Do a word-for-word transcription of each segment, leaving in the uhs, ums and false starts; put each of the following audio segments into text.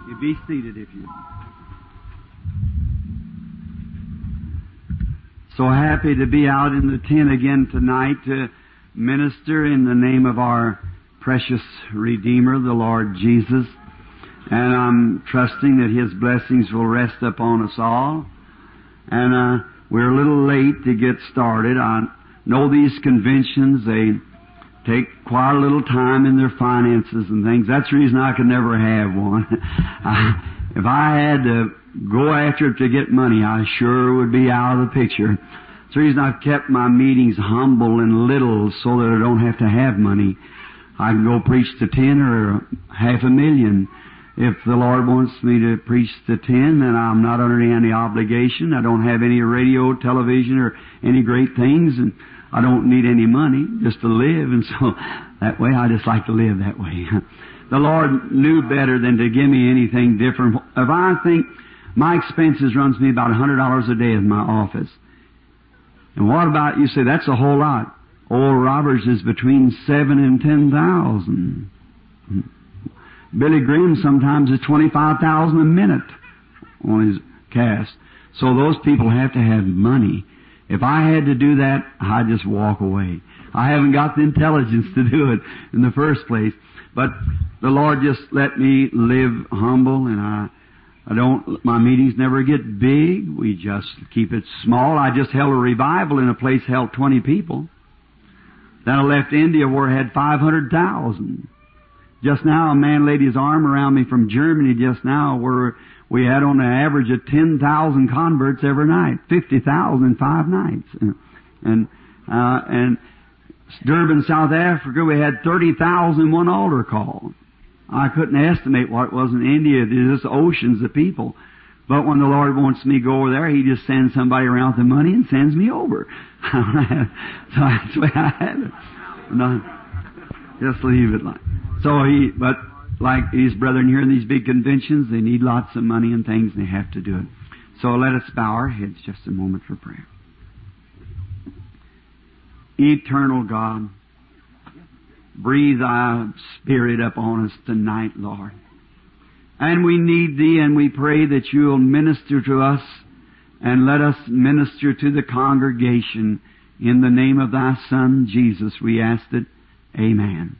You be seated if you. So happy to be out in the tent again tonight to minister in the name of our precious Redeemer, the Lord Jesus. And I'm trusting that His blessings will rest upon us all. And uh, we're a little late to get started. I know these conventions, they take quite a little time in their finances and things. That's the reason I could never have one. I, if I had to go after it to get money, I sure would be out of the picture. That's the reason I've kept my meetings humble and little so that I don't have to have money. I can go preach to ten or half a million. If the Lord wants me to preach to ten, then I'm not under any obligation. I don't have any radio, television, or any great things, and I don't need any money just to live, and so that way I just like to live that way. The Lord knew better than to give me anything different. If I think my expenses runs me about a hundred dollars a day in my office, and what about, you say, that's a whole lot. Old Roberts is between seven and ten thousand. Billy Graham sometimes is twenty-five thousand a minute on his cast. So those people have to have money. If I had to do that, I'd just walk away. I haven't got the intelligence to do it in the first place. But the Lord just let me live humble, and I, I don't, my meetings never get big. We just keep it small. I just held a revival in a place held twenty people. Then I left India where I had five hundred thousand. Just now, a man laid his arm around me from Germany just now, where we had on an average of ten thousand converts every night, fifty thousand in five nights. And, uh, and Durban, South Africa, we had thirty thousand one altar call. I couldn't estimate what it was in India. There's just oceans of people. But when the Lord wants me to go over there, He just sends somebody around with the money and sends me over. So that's the way I had it. No, just leave it like. So he, but like these brethren here in these big conventions, they need lots of money and things, and they have to do it. So let us bow our heads just a moment for prayer. Eternal God, breathe Thy Spirit upon us tonight, Lord. And we need Thee, and we pray that You'll minister to us, and let us minister to the congregation. In the name of Thy Son, Jesus, we ask it. Amen.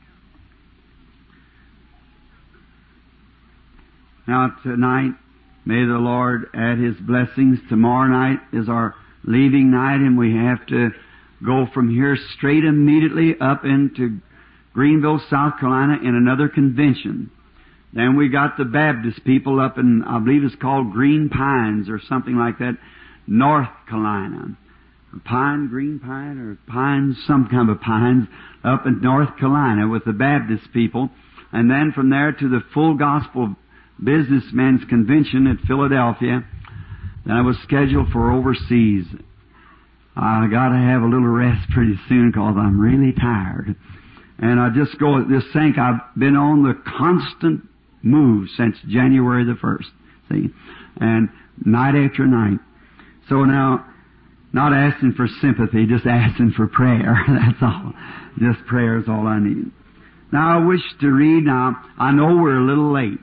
Now tonight, may the Lord add His blessings. Tomorrow night is our leaving night, and we have to go from here straight immediately up into Greenville, South Carolina, in another convention. Then we got the Baptist people up in, I believe it's called Green Pines or something like that, North Carolina. Pine, Green Pine, or Pines, some kind of pines, up in North Carolina with the Baptist people. And then from there to the Full Gospel Businessmen's Convention at Philadelphia. Then I was scheduled for overseas. I got to have a little rest pretty soon because I'm really tired. And I just go, just think I've been on the constant move since January the first. See? And night after night. So now, not asking for sympathy, just asking for prayer. That's all. Just prayer is all I need. Now I wish to read, now I know we're a little late.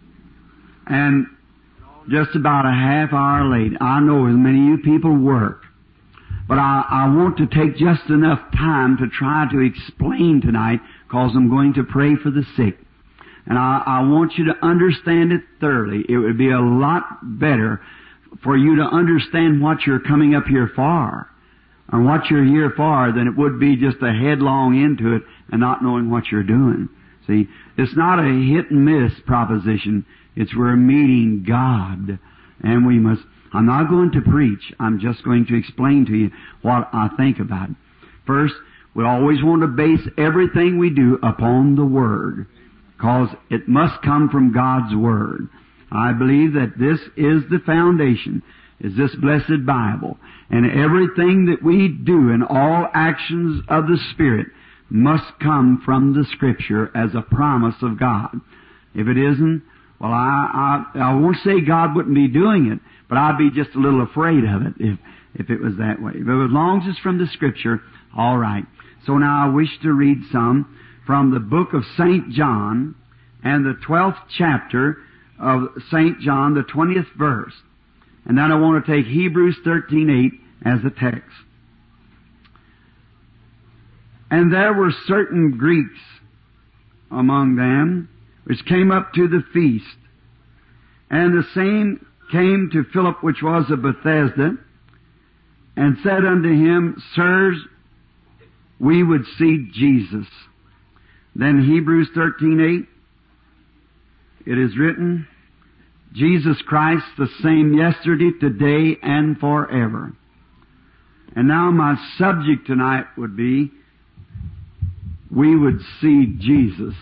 And just about a half hour late. I know as many of you people work. But I, I want to take just enough time to try to explain tonight, because I'm going to pray for the sick. And I, I want you to understand it thoroughly. It would be a lot better for you to understand what you're coming up here for, or what you're here for, than it would be just a headlong into it and not knowing what you're doing. See, it's not a hit and miss proposition. It's we're meeting God, and we must. I'm not going to preach. I'm just going to explain to you what I think about it. First, we always want to base everything we do upon the Word, because it must come from God's Word. I believe that this is the foundation, is this blessed Bible. And everything that we do and all actions of the Spirit must come from the Scripture as a promise of God. If it isn't, well, I, I, I won't say God wouldn't be doing it, but I'd be just a little afraid of it if, if it was that way. But as long as it's from the Scripture, all right. So now I wish to read some from the book of Saint John and the twelfth chapter of Saint John, the twentieth verse. And then I want to take Hebrews thirteen eight as a text. And there were certain Greeks among them which came up to the feast. And the same came to Philip, which was of Bethsaida, and said unto him, Sirs, we would see Jesus. Then Hebrews thirteen eight, it is written, Jesus Christ the same yesterday, today, and forever. And now my subject tonight would be, we would see Jesus.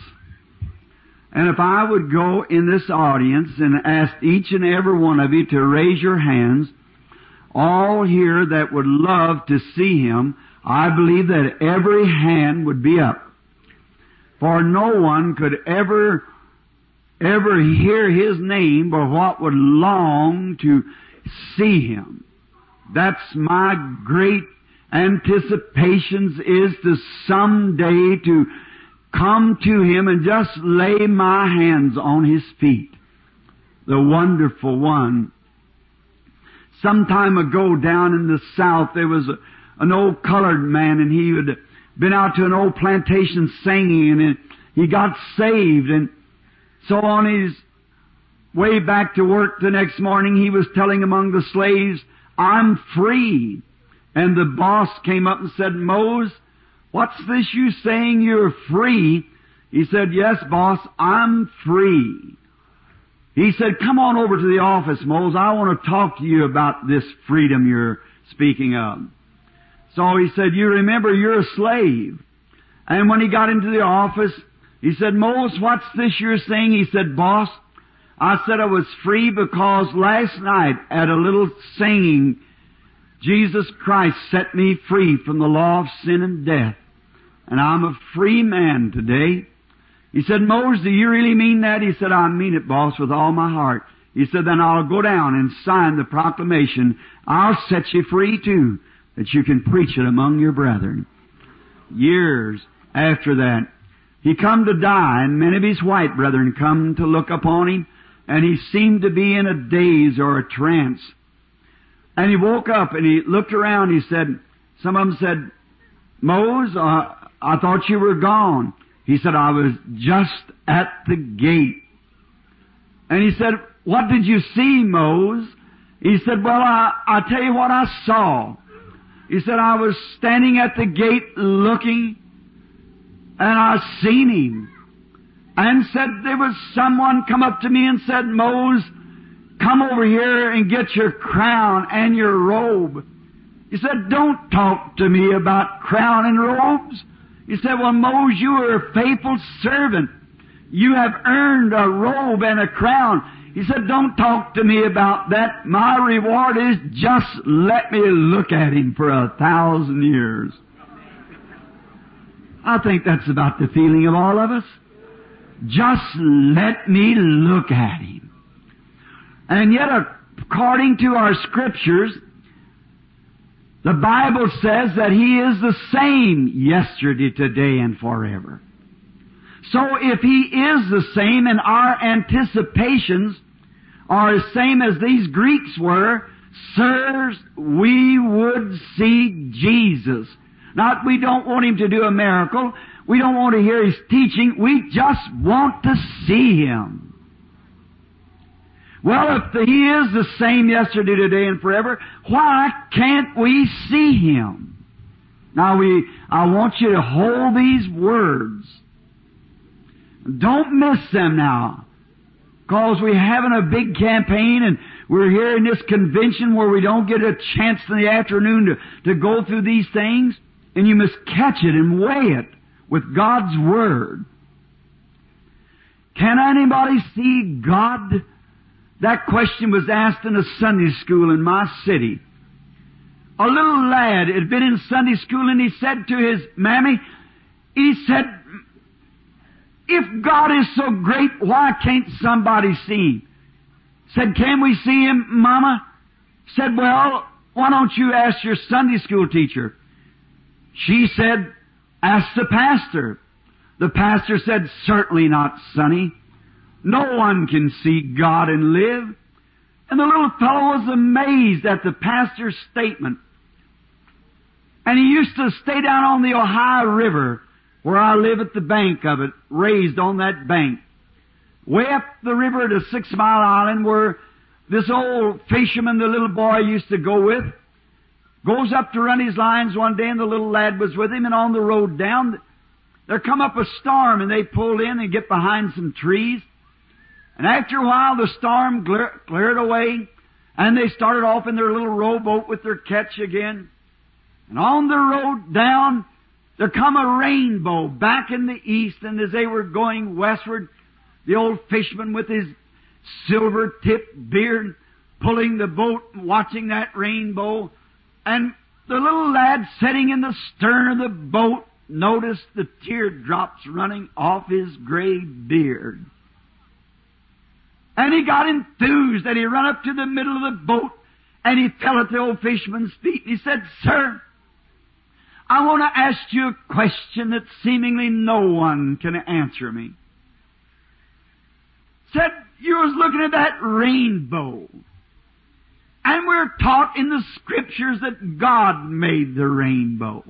And if I would go in this audience and ask each and every one of you to raise your hands, all here that would love to see Him, I believe that every hand would be up. For no one could ever, ever hear His name but what would long to see Him. That's my great anticipations, is to someday to come to Him and just lay my hands on His feet. The wonderful one. Some time ago down in the South, there was a, an old colored man, and he had been out to an old plantation singing, and he got saved. And so on his way back to work the next morning, he was telling among the slaves, I'm free. And the boss came up and said, Mose, what's this you saying you're free? He said, yes, boss, I'm free. He said, come on over to the office, Mose. I want to talk to you about this freedom you're speaking of. So he said, you remember you're a slave. And when he got into the office, he said, Mose, what's this you're saying? He said, boss, I said I was free because last night at a little singing, Jesus Christ set me free from the law of sin and death. And I'm a free man today. He said, Mose, do you really mean that? He said, I mean it, boss, with all my heart. He said, then I'll go down and sign the proclamation. I'll set you free too, that you can preach it among your brethren. Years after that, he come to die, and many of his white brethren come to look upon him, and he seemed to be in a daze or a trance. And he woke up and he looked around. He said, some of them said, Mose, uh, I thought you were gone. He said, I was just at the gate. And he said, what did you see, Mose? He said, well, I, I'll tell you what I saw. He said, I was standing at the gate looking, and I seen him. And said, there was someone come up to me and said, Mose, come over here and get your crown and your robe. He said, don't talk to me about crown and robes. He said, well, Mose, you are a faithful servant. You have earned a robe and a crown. He said, don't talk to me about that. My reward is just let me look at him for a thousand years. I think that's about the feeling of all of us. Just let me look at him. And yet, according to our Scriptures, the Bible says that He is the same yesterday, today, and forever. So if He is the same and our anticipations are the same as these Greeks were, sirs, we would see Jesus. Not we don't want Him to do a miracle. We don't want to hear His teaching. We just want to see Him. Well, if He is the same yesterday, today, and forever, why can't we see Him? Now, we, I want you to hold these words. Don't miss them now. Because we're having a big campaign, and we're here in this convention where we don't get a chance in the afternoon to, to go through these things. And you must catch it and weigh it with God's Word. Can anybody see God? That question was asked in a Sunday school in my city. A little lad had been in Sunday school, and he said to his mammy, he said, if God is so great, why can't somebody see Him? Said, can we see Him, Mama? Said, well, why don't you ask your Sunday school teacher? She said, ask the pastor. The pastor said, certainly not, sonny. No one can see God and live. And the little fellow was amazed at the pastor's statement. And he used to stay down on the Ohio River, where I live at the bank of it, raised on that bank. Way up the river to Six Mile Island, where this old fisherman, the little boy used to go with, goes up to run his lines one day, and the little lad was with him, and on the road down, there come up a storm, and they pulled in and get behind some trees. And after a while, the storm clear, cleared away, and they started off in their little rowboat with their catch again. And on the road down, there come a rainbow back in the east, and as they were going westward, the old fisherman with his silver-tipped beard pulling the boat and watching that rainbow, and the little lad sitting in the stern of the boat noticed the teardrops running off his gray beard. And he got enthused, and he ran up to the middle of the boat, and he fell at the old fisherman's feet, and he said, "Sir, I want to ask you a question that seemingly no one can answer me." Said, "You was looking at that rainbow, and we're taught in the Scriptures that God made the rainbow."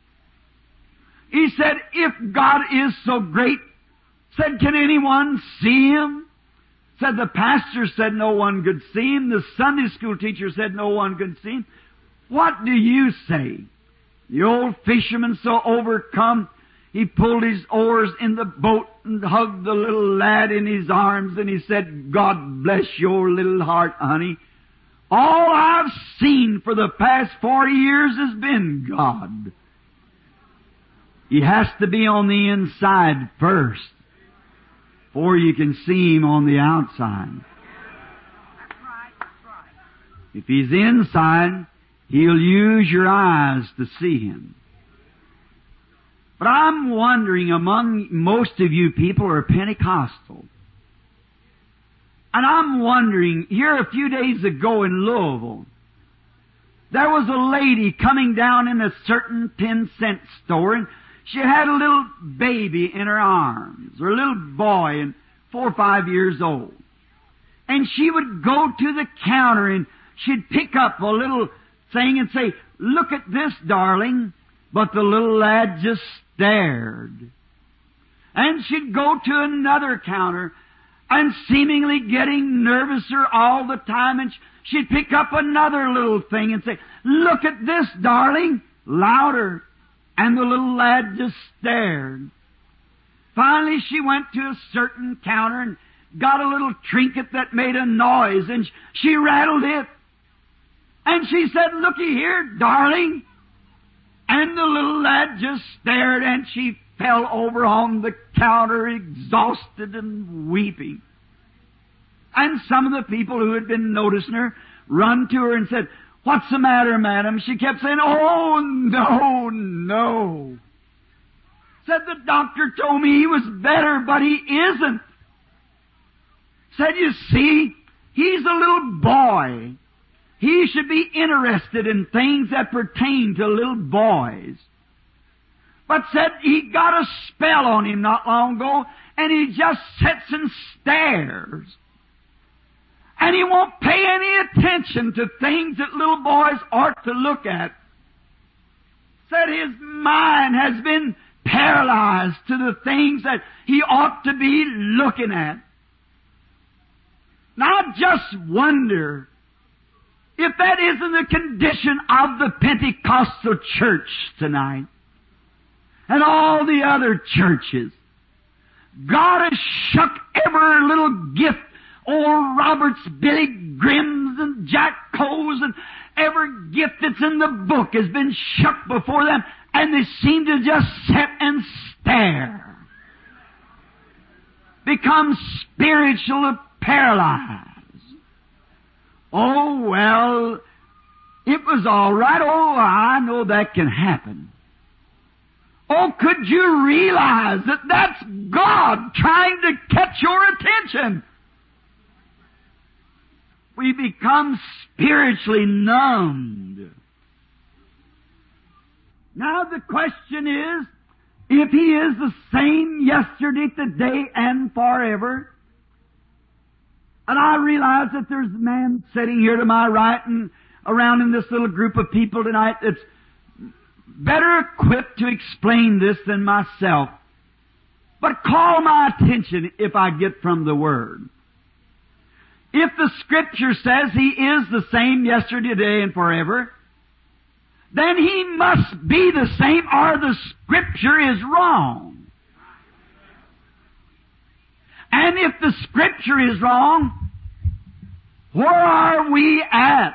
He said, "If God is so great," said, "can anyone see Him?" Said, "The pastor said no one could see Him. The Sunday school teacher said no one could see Him. What do you say?" The old fisherman, so overcome, he pulled his oars in the boat and hugged the little lad in his arms, and he said, "God bless your little heart, honey. All I've seen for the past forty years has been God." He has to be on the inside first, before you can see Him on the outside. If He's inside, He'll use your eyes to see Him. But I'm wondering, among most of you people are Pentecostal. And I'm wondering, here a few days ago in Louisville, there was a lady coming down in a certain ten cent store, and she had a little baby in her arms, or a little boy, and four or five years old. And she would go to the counter, and she'd pick up a little thing and say, "Look at this, darling." But the little lad just stared. And she'd go to another counter, and seemingly getting nervouser all the time, and she'd pick up another little thing and say, "Look at this, darling," louder. And the little lad just stared. Finally, she went to a certain counter and got a little trinket that made a noise, and she rattled it. And she said, "Looky here, darling." And the little lad just stared, and she fell over on the counter, exhausted and weeping. And some of the people who had been noticing her run to her and said, "What's the matter, madam?" She kept saying, "Oh, no, no." Said, "The doctor told me he was better, but he isn't." Said, "You see, he's a little boy. He should be interested in things that pertain to little boys." But said he got a spell on him not long ago, and he just sits and stares. And he won't pay any attention to things that little boys ought to look at. Said his mind has been paralyzed to the things that he ought to be looking at. Now I just wonder if that isn't the condition of the Pentecostal church tonight, and all the other churches. God has shook every little gift, old Roberts, Billy Grimm's, and Jack Coe's, and every gift that's in the book has been shook before them, and they seem to just sit and stare. Become spiritually paralyzed. Oh, well, it was all right. Oh, I know that can happen. Oh, could you realize that that's God trying to catch your attention? We become spiritually numbed. Now the question is, if He is the same yesterday, today, and forever, And I realize that there's a man sitting here to my right and around in this little group of people tonight that's better equipped to explain this than myself. But call my attention if I get from the Word. If the Scripture says He is the same yesterday, today, and forever, then He must be the same or the Scripture is wrong. And if the Scripture is wrong, where are we at?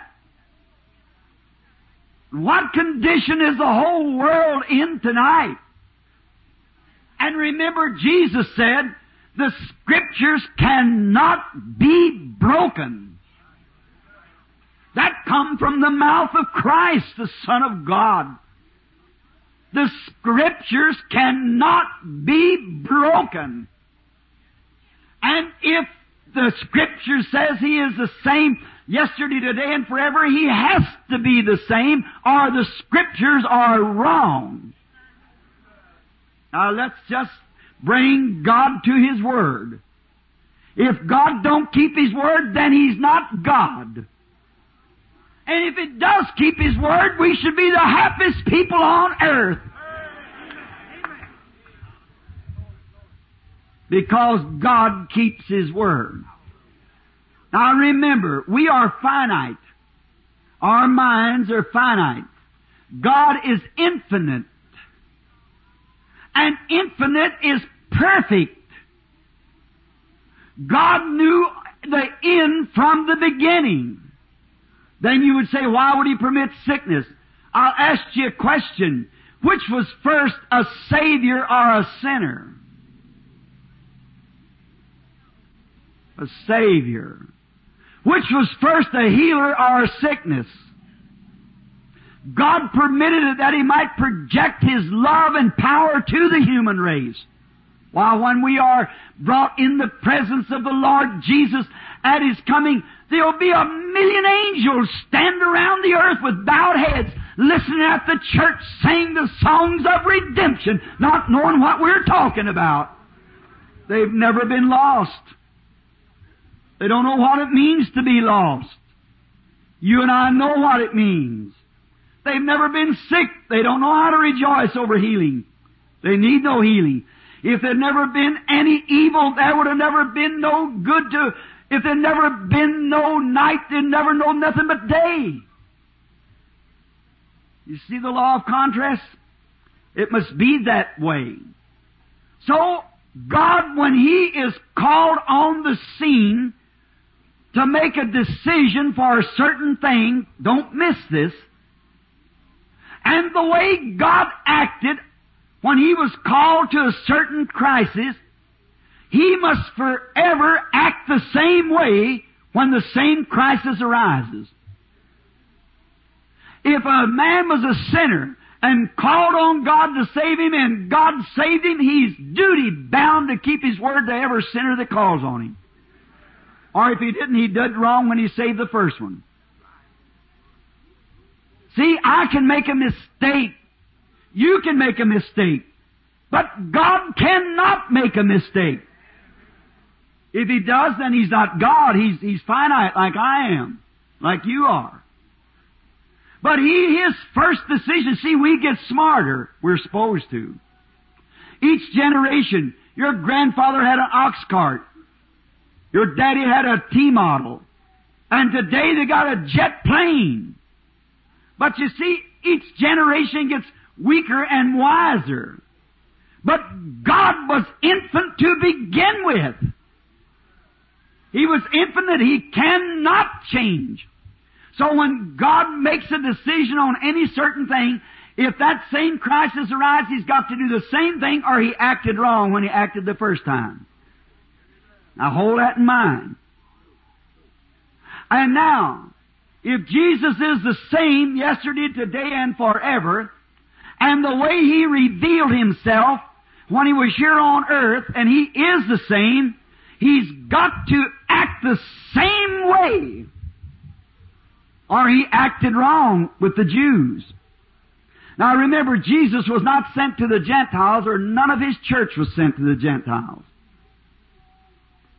What condition is the whole world in tonight? And remember, Jesus said, the Scriptures cannot be broken. That come from the mouth of Christ, the Son of God. The Scriptures cannot be broken. And if the Scripture says He is the same yesterday, today, and forever, He has to be the same, or the Scriptures are wrong. Now let's just bring God to His Word. If God don't keep His Word, then He's not God. And if it does keep His Word, we should be the happiest people on earth. Because God keeps His Word. Now remember, we are finite. Our minds are finite. God is infinite. And infinite is perfect. God knew the end from the beginning. Then you would say, why would He permit sickness? I'll ask you a question. Which was first, a Savior or a sinner? A Savior. Which was first, a healer or a sickness? God permitted it that He might project His love and power to the human race. While when we are brought in the presence of the Lord Jesus at His coming, there will be a million angels stand around the earth with bowed heads, listening at the church sing the songs of redemption, not knowing what we're talking about. They've never been lost. They don't know what it means to be lost. You and I know what it means. They've never been sick. They don't know how to rejoice over healing. They need no healing. If there'd never been any evil, there would have never been no good to... If there'd never been no night, they'd never know nothing but day. You see the law of contrast? It must be that way. So, God, when He is called on the scene to make a decision for a certain thing, don't miss this, and the way God acted when He was called to a certain crisis, He must forever act the same way when the same crisis arises. If a man was a sinner and called on God to save him and God saved him, he's duty bound to keep His word to every sinner that calls on Him. Or if he didn't, he did wrong when He saved the first one. See, I can make a mistake. You can make a mistake. But God cannot make a mistake. If He does, then He's not God. He's, he's finite like I am, like you are. But He, His first decision, see, we get smarter. We're supposed to. Each generation, your grandfather had an ox cart. Your daddy had a T-model. And today they got a jet plane. But you see, each generation gets weaker and wiser. But God was infant to begin with. He was infinite. He cannot change. So when God makes a decision on any certain thing, if that same crisis arises, He's got to do the same thing or He acted wrong when He acted the first time. Now hold that in mind. And now, if Jesus is the same yesterday, today, and forever, and the way He revealed Himself when He was here on earth, and He is the same, He's got to act the same way, or He acted wrong with the Jews. Now remember, Jesus was not sent to the Gentiles, or none of His church was sent to the Gentiles.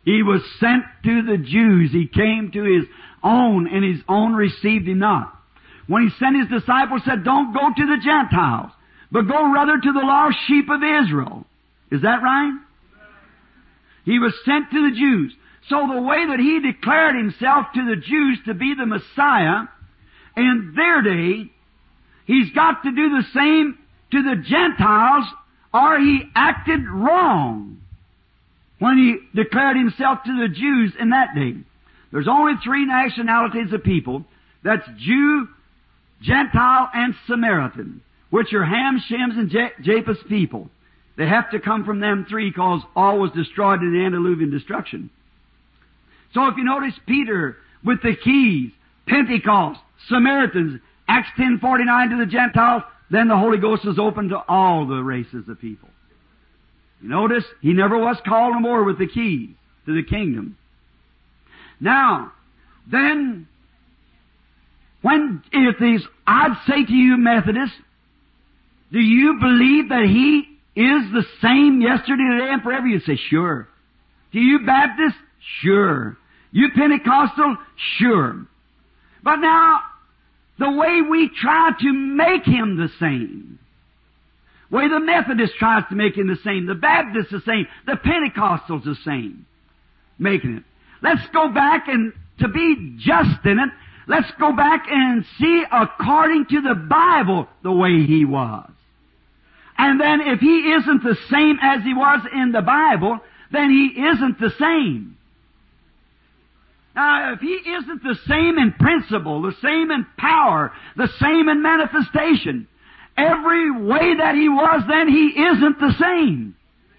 He was sent to the Jews. He came to His own, and His own received Him not. When He sent His disciples, said, don't go to the Gentiles, but go rather to the lost sheep of Israel. Is that right? He was sent to the Jews. So the way that He declared Himself to the Jews to be the Messiah in their day, He's got to do the same to the Gentiles, or He acted wrong when He declared Himself to the Jews in that day. There's only three nationalities of people. That's Jew, Gentile, and Samaritan, which are Ham, Shem's, and Japheth's people. They have to come from them three, because all was destroyed in the antediluvian destruction. So if you notice Peter with the keys, Pentecost, Samaritans, Acts ten forty-nine to the Gentiles, then the Holy Ghost is open to all the races of people. You notice, He never was called no more with the keys to the kingdom. Now, then, when, if these, I'd say to you Methodists, do you believe that He is the same yesterday, today, and forever? You say, sure. Do you Baptists? Sure. You Pentecostal? Sure. But now, the way we try to make Him the same, the way the Methodist tries to make Him the same, the Baptist the same, the Pentecostals the same, making it. Let's go back and, to be just in it, let's go back and see according to the Bible the way He was. And then if He isn't the same as He was in the Bible, then He isn't the same. Now, if He isn't the same in principle, the same in power, the same in manifestation, every way that He was, then He isn't the same.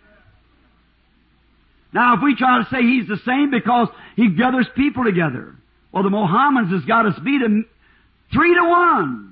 Now, if we try to say He's the same because He gathers people together, well, the Mohammedans has got us beat him three to one.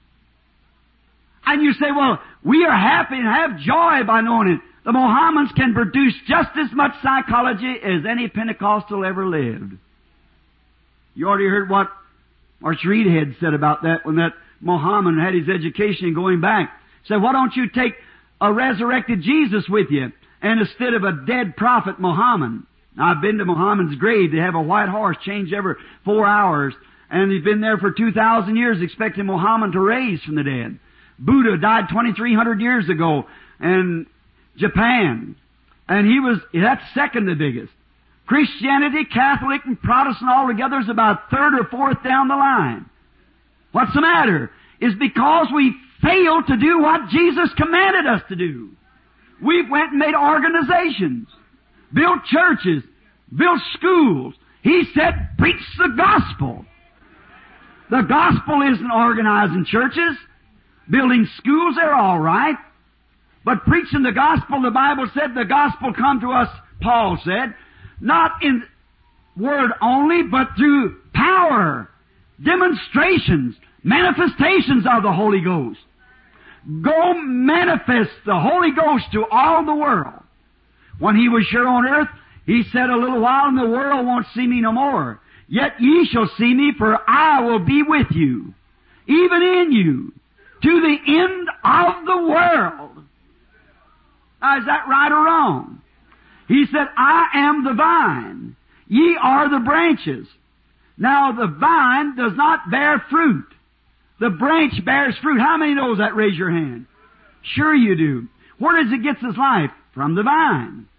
And you say, well, we are happy and have joy by knowing it. The Mohammedans can produce just as much psychology as any Pentecostal ever lived. You already heard what Arch Reed had said about that when that Mohammedan had his education going back. He said, why don't you take a resurrected Jesus with you, and instead of a dead prophet Muhammad? Now, I've been to Muhammad's grave. They have a white horse changed every four hours, and he's been there for two thousand years expecting Muhammad to raise from the dead. Buddha died twenty-three hundred years ago in Japan, and he was, that's second the biggest. Christianity, Catholic, and Protestant all together is about third or fourth down the line. What's the matter? It's because we failed to do what Jesus commanded us to do. We went and made organizations, built churches, built schools. He said, preach the gospel. The gospel isn't organizing churches. Building schools, they're all right. But preaching the gospel, the Bible said the gospel come to us, Paul said, not in word only, but through power, demonstrations, manifestations of the Holy Ghost. Go manifest the Holy Ghost to all the world. When He was here on earth, He said, a little while and the world won't see me no more. Yet ye shall see me, for I will be with you, even in you, to the end of the world. Now, is that right or wrong? He said, I am the vine, ye are the branches. Now, the vine does not bear fruit. The branch bears fruit. How many knows that? Raise your hand. Sure you do. Where does it get its life? From the vine.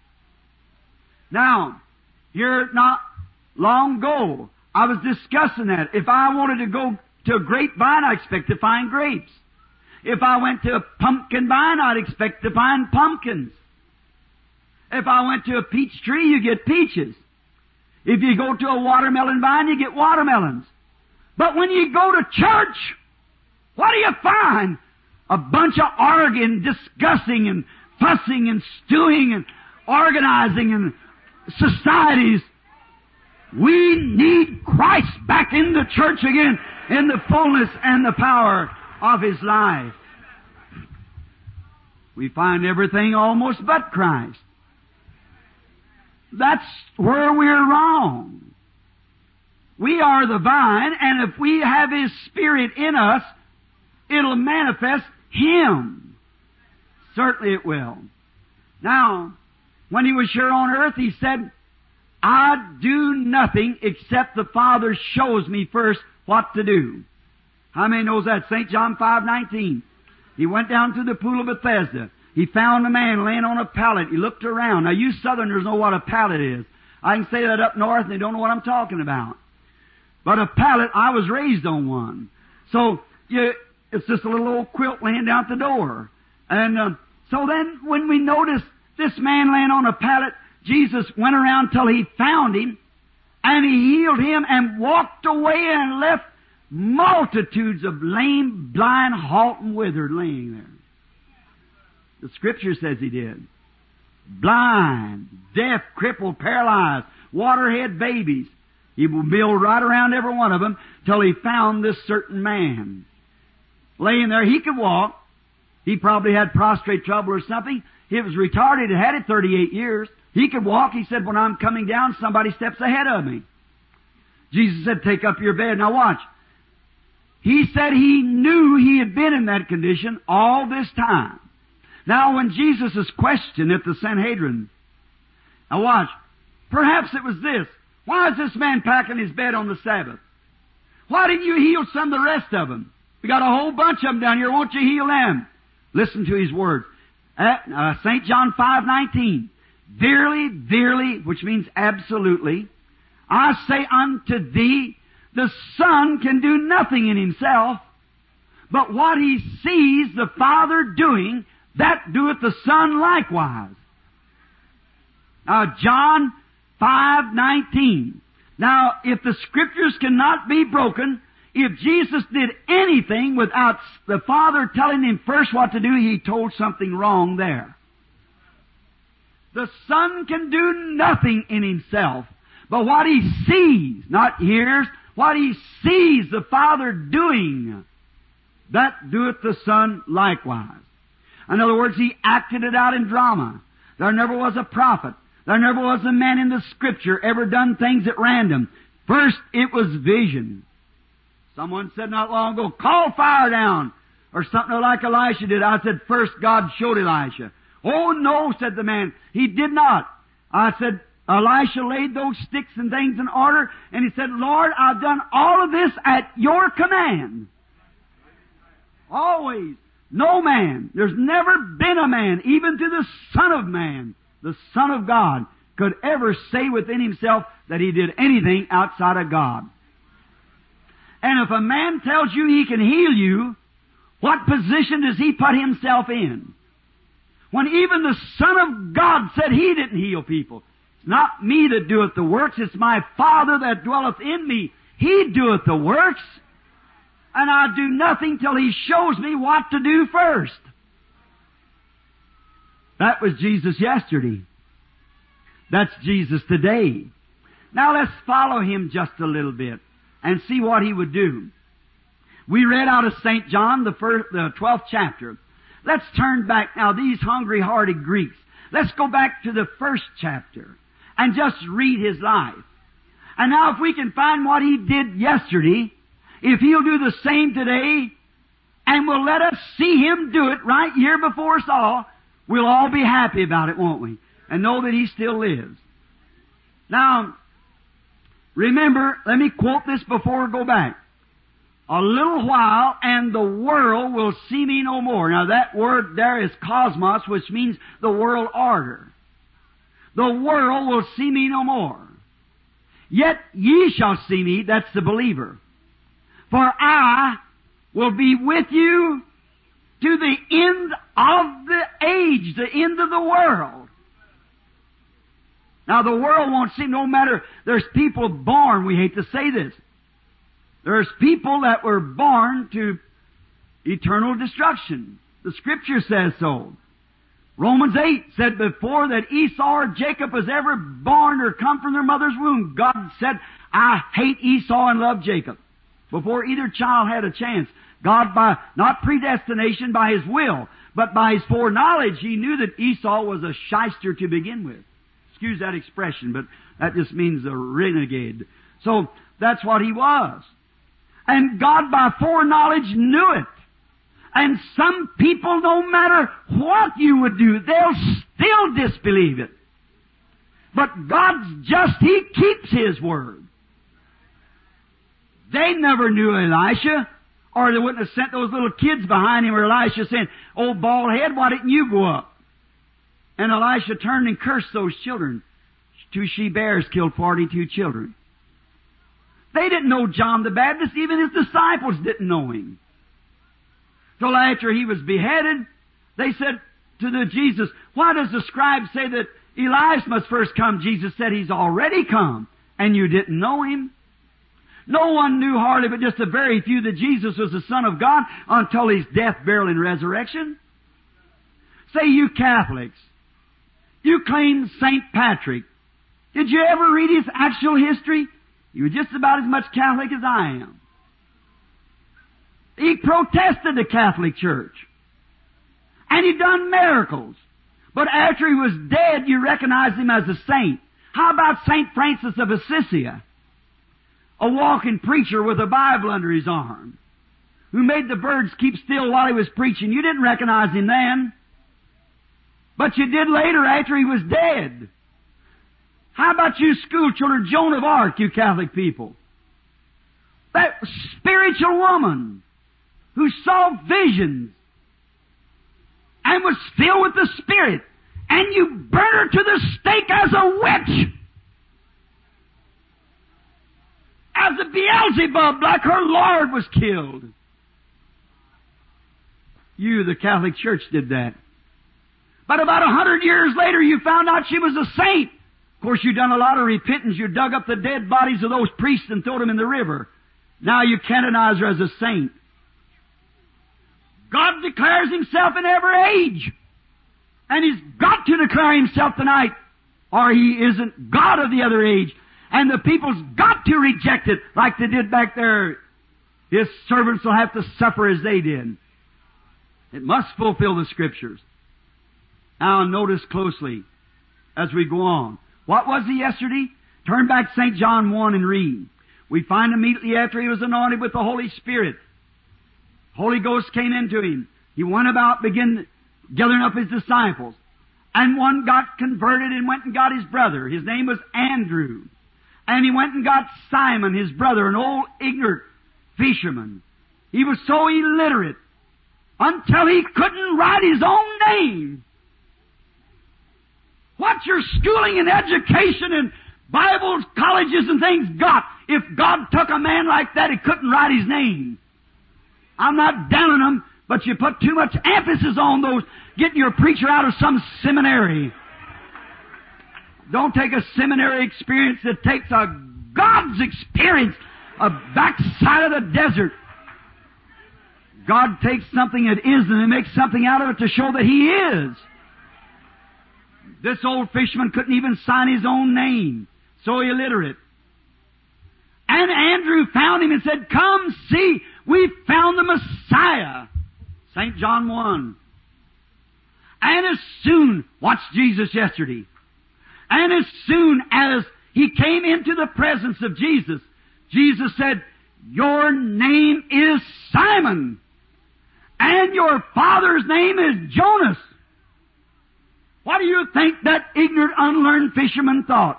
Now, here not long ago, I was discussing that. If I wanted to go to a grapevine, I expect to find grapes. If I went to a pumpkin vine, I'd expect to find pumpkins. If I went to a peach tree, you get peaches. If you go to a watermelon vine, you get watermelons. But when you go to church, what do you find? A bunch of arguing, discussing, and fussing, and stewing, and organizing, and societies. We need Christ back in the church again, in the fullness and the power of His life. We find everything almost but Christ. That's where we're wrong. We are the vine, and if we have His Spirit in us, it'll manifest Him. Certainly it will. Now, when He was here on earth, He said, I do nothing except the Father shows me first what to do. How many knows that? Saint John five nineteen. He went down to the pool of Bethesda. He found a man laying on a pallet. He looked around. Now, you Southerners know what a pallet is. I can say that up north and they don't know what I'm talking about. But a pallet, I was raised on one. So, you, it's just a little old quilt laying down at the door. And uh, so then, when we noticed this man laying on a pallet, Jesus went around till He found him, and He healed him and walked away and left multitudes of lame, blind, halt, and withered laying there. The Scripture says He did. Blind, deaf, crippled, paralyzed, waterhead babies. He milled right around every one of them till He found this certain man. Laying there, he could walk. He probably had prostrate trouble or something. He was retarded, had had it thirty-eight years. He could walk. He said, when I'm coming down, somebody steps ahead of me. Jesus said, take up your bed. Now watch. He said He knew he had been in that condition all this time. Now when Jesus is questioned at the Sanhedrin, now watch, perhaps it was this. Why is this man packing his bed on the Sabbath? Why didn't you heal some of the rest of them? We got a whole bunch of them down here. Won't you heal them? Listen to His words. At uh, Saint John five nineteen. Verily, verily, which means absolutely, I say unto thee, the Son can do nothing in Himself, but what He sees the Father doing, that doeth the Son likewise. Now, John five nineteen. Now, if the Scriptures cannot be broken, if Jesus did anything without the Father telling Him first what to do, He told something wrong there. The Son can do nothing in Himself, but what He sees, not hears, what He sees the Father doing, that doeth the Son likewise. In other words, He acted it out in drama. There never was a prophet. There never was a man in the Scripture ever done things at random. First, it was vision. Someone said not long ago, call fire down, or something like Elisha did. I said, first God showed Elisha. Oh, no, said the man. He did not. I said, Elisha laid those sticks and things in order, and he said, Lord, I've done all of this at Your command. Always. No man. There's never been a man, even to the Son of Man, the Son of God, could ever say within himself that he did anything outside of God. And if a man tells you he can heal you, what position does he put himself in? When even the Son of God said He didn't heal people. It's not me that doeth the works, it's my Father that dwelleth in me. He doeth the works. And I do nothing till He shows me what to do first. That was Jesus yesterday. That's Jesus today. Now let's follow Him just a little bit and see what He would do. We read out of Saint John, the first, the twelfth chapter. Let's turn back now, these hungry-hearted Greeks. Let's go back to the first chapter and just read His life. And now if we can find what He did yesterday, if He'll do the same today, and will let us see Him do it right here before us all, we'll all be happy about it, won't we? And know that He still lives. Now, remember, let me quote this before we go back. A little while, and the world will see me no more. Now that word there is cosmos, which means the world order. The world will see me no more. Yet ye shall see me, that's the believer. For I will be with you to the end of the age, the end of the world. Now the world won't see, no matter, there's people born, we hate to say this, there's people that were born to eternal destruction. The Scripture says so. Romans eight said before that Esau or Jacob was ever born or come from their mother's womb, God said, I hate Esau and love Jacob. Before either child had a chance, God, by not predestination, by His will, but by His foreknowledge, He knew that Esau was a shyster to begin with. Excuse that expression, but that just means a renegade. So that's what he was. And God by foreknowledge knew it. And some people, no matter what you would do, they'll still disbelieve it. But God's just, He keeps His word. They never knew Elisha, or they wouldn't have sent those little kids behind him, or Elisha saying, "Oh, bald head, why didn't you go up?" And Elisha turned and cursed those children. Two she-bears killed forty-two children. They didn't know John the Baptist. Even his disciples didn't know him. So after he was beheaded, they said to the Jesus, "Why does the scribe say that Elias must first come?" Jesus said, "He's already come, and you didn't know him." No one knew hardly but just a very few that Jesus was the Son of God until His death, burial, and resurrection. Say, you Catholics, you claim Saint Patrick. Did you ever read his actual history? You were just about as much Catholic as I am. He protested the Catholic Church. And he done miracles. But after he was dead, you recognized him as a saint. How about Saint Francis of Assisi? A walking preacher with a Bible under his arm, who made the birds keep still while he was preaching. You didn't recognize him then, but you did later after he was dead. How about you school children, Joan of Arc, you Catholic people? That spiritual woman who saw visions and was filled with the Spirit, and you burn her to the stake as a witch, as a Beelzebub, like her Lord was killed. You, the Catholic Church, did that. But about a hundred years later, you found out she was a saint. Of course, you done a lot of repentance. You dug up the dead bodies of those priests and threw them in the river. Now you canonize her as a saint. God declares Himself in every age. And He's got to declare Himself tonight, or He isn't God of the other age. And the people's got to reject it like they did back there. His servants will have to suffer as they did. It must fulfill the Scriptures. Now notice closely as we go on. What was he yesterday? Turn back to Saint John one and read. We find immediately after he was anointed with the Holy Spirit, Holy Ghost came into him. He went about, began gathering up his disciples. And one got converted and went and got his brother. His name was Andrew. And he went and got Simon, his brother, an old ignorant fisherman. He was so illiterate until he couldn't write his own name. What's your schooling and education and Bibles, colleges and things got if God took a man like that who couldn't write his name? I'm not downing him, but you put too much emphasis on those, getting your preacher out of some seminary. Don't take a seminary experience. It takes a God's experience, a backside of the desert. God takes something that isn't and makes something out of it to show that He is. This old fisherman couldn't even sign his own name, so illiterate. And Andrew found him and said, "Come see, we found the Messiah." Saint John one. And as soon, watch Jesus yesterday, and as soon as he came into the presence of Jesus, Jesus said, "Your name is Simon, and your father's name is Jonas." What do you think that ignorant, unlearned fisherman thought?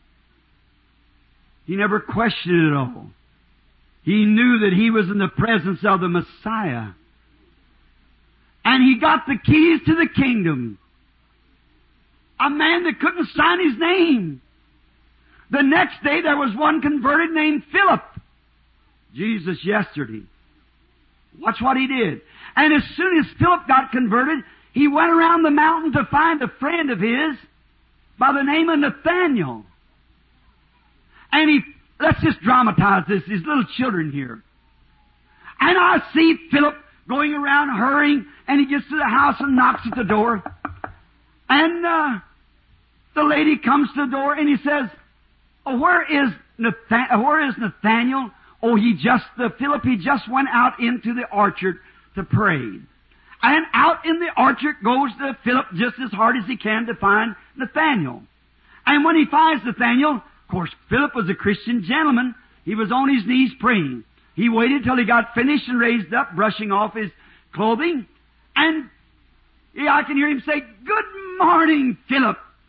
He never questioned it at all. He knew that he was in the presence of the Messiah. And he got the keys to the kingdom. A man that couldn't sign his name. The next day there was one converted named Philip. Jesus yesterday. Watch what he did. And as soon as Philip got converted, he went around the mountain to find a friend of his by the name of Nathaniel. And he, let's just dramatize this, these little children here. And I see Philip going around hurrying, and he gets to the house and knocks at the door. And uh, the lady comes to the door, and he says, "Oh, where is Nathan- where is Nathaniel?" "Oh, he just, uh, Philip, he just went out into the orchard to pray." And out in the orchard goes the Philip just as hard as he can to find Nathaniel. And when he finds Nathaniel, of course, Philip was a Christian gentleman. He was on his knees praying. He waited till he got finished and raised up, brushing off his clothing. And yeah, I can hear him say, "Good morning, Philip."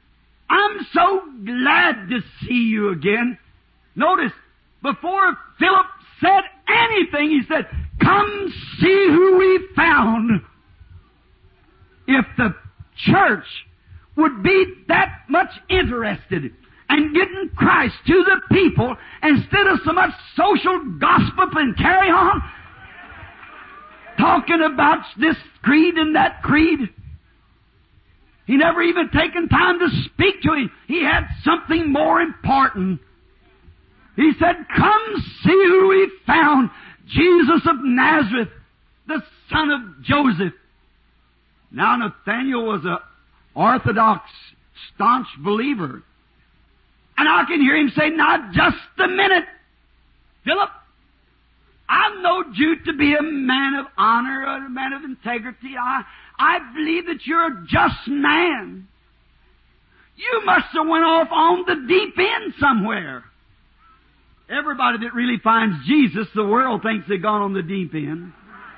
I'm so glad to see you again. Notice, before Philip said anything, he said, come see who we found. If the church would be that much interested in getting Christ to the people instead of so much social gossip and carry on, talking about this creed and that creed. He never even taken time to speak to him. He had something more important. He said, come see who we found, Jesus of Nazareth, the son of Joseph. Now Nathanael was an orthodox, staunch believer. And I can hear him say, now just a minute, Philip, I know you to be a man of honor, a man of integrity. I, I believe that you're a just man. You must have went off on the deep end somewhere. Everybody that really finds Jesus, the world thinks they've gone on the deep end.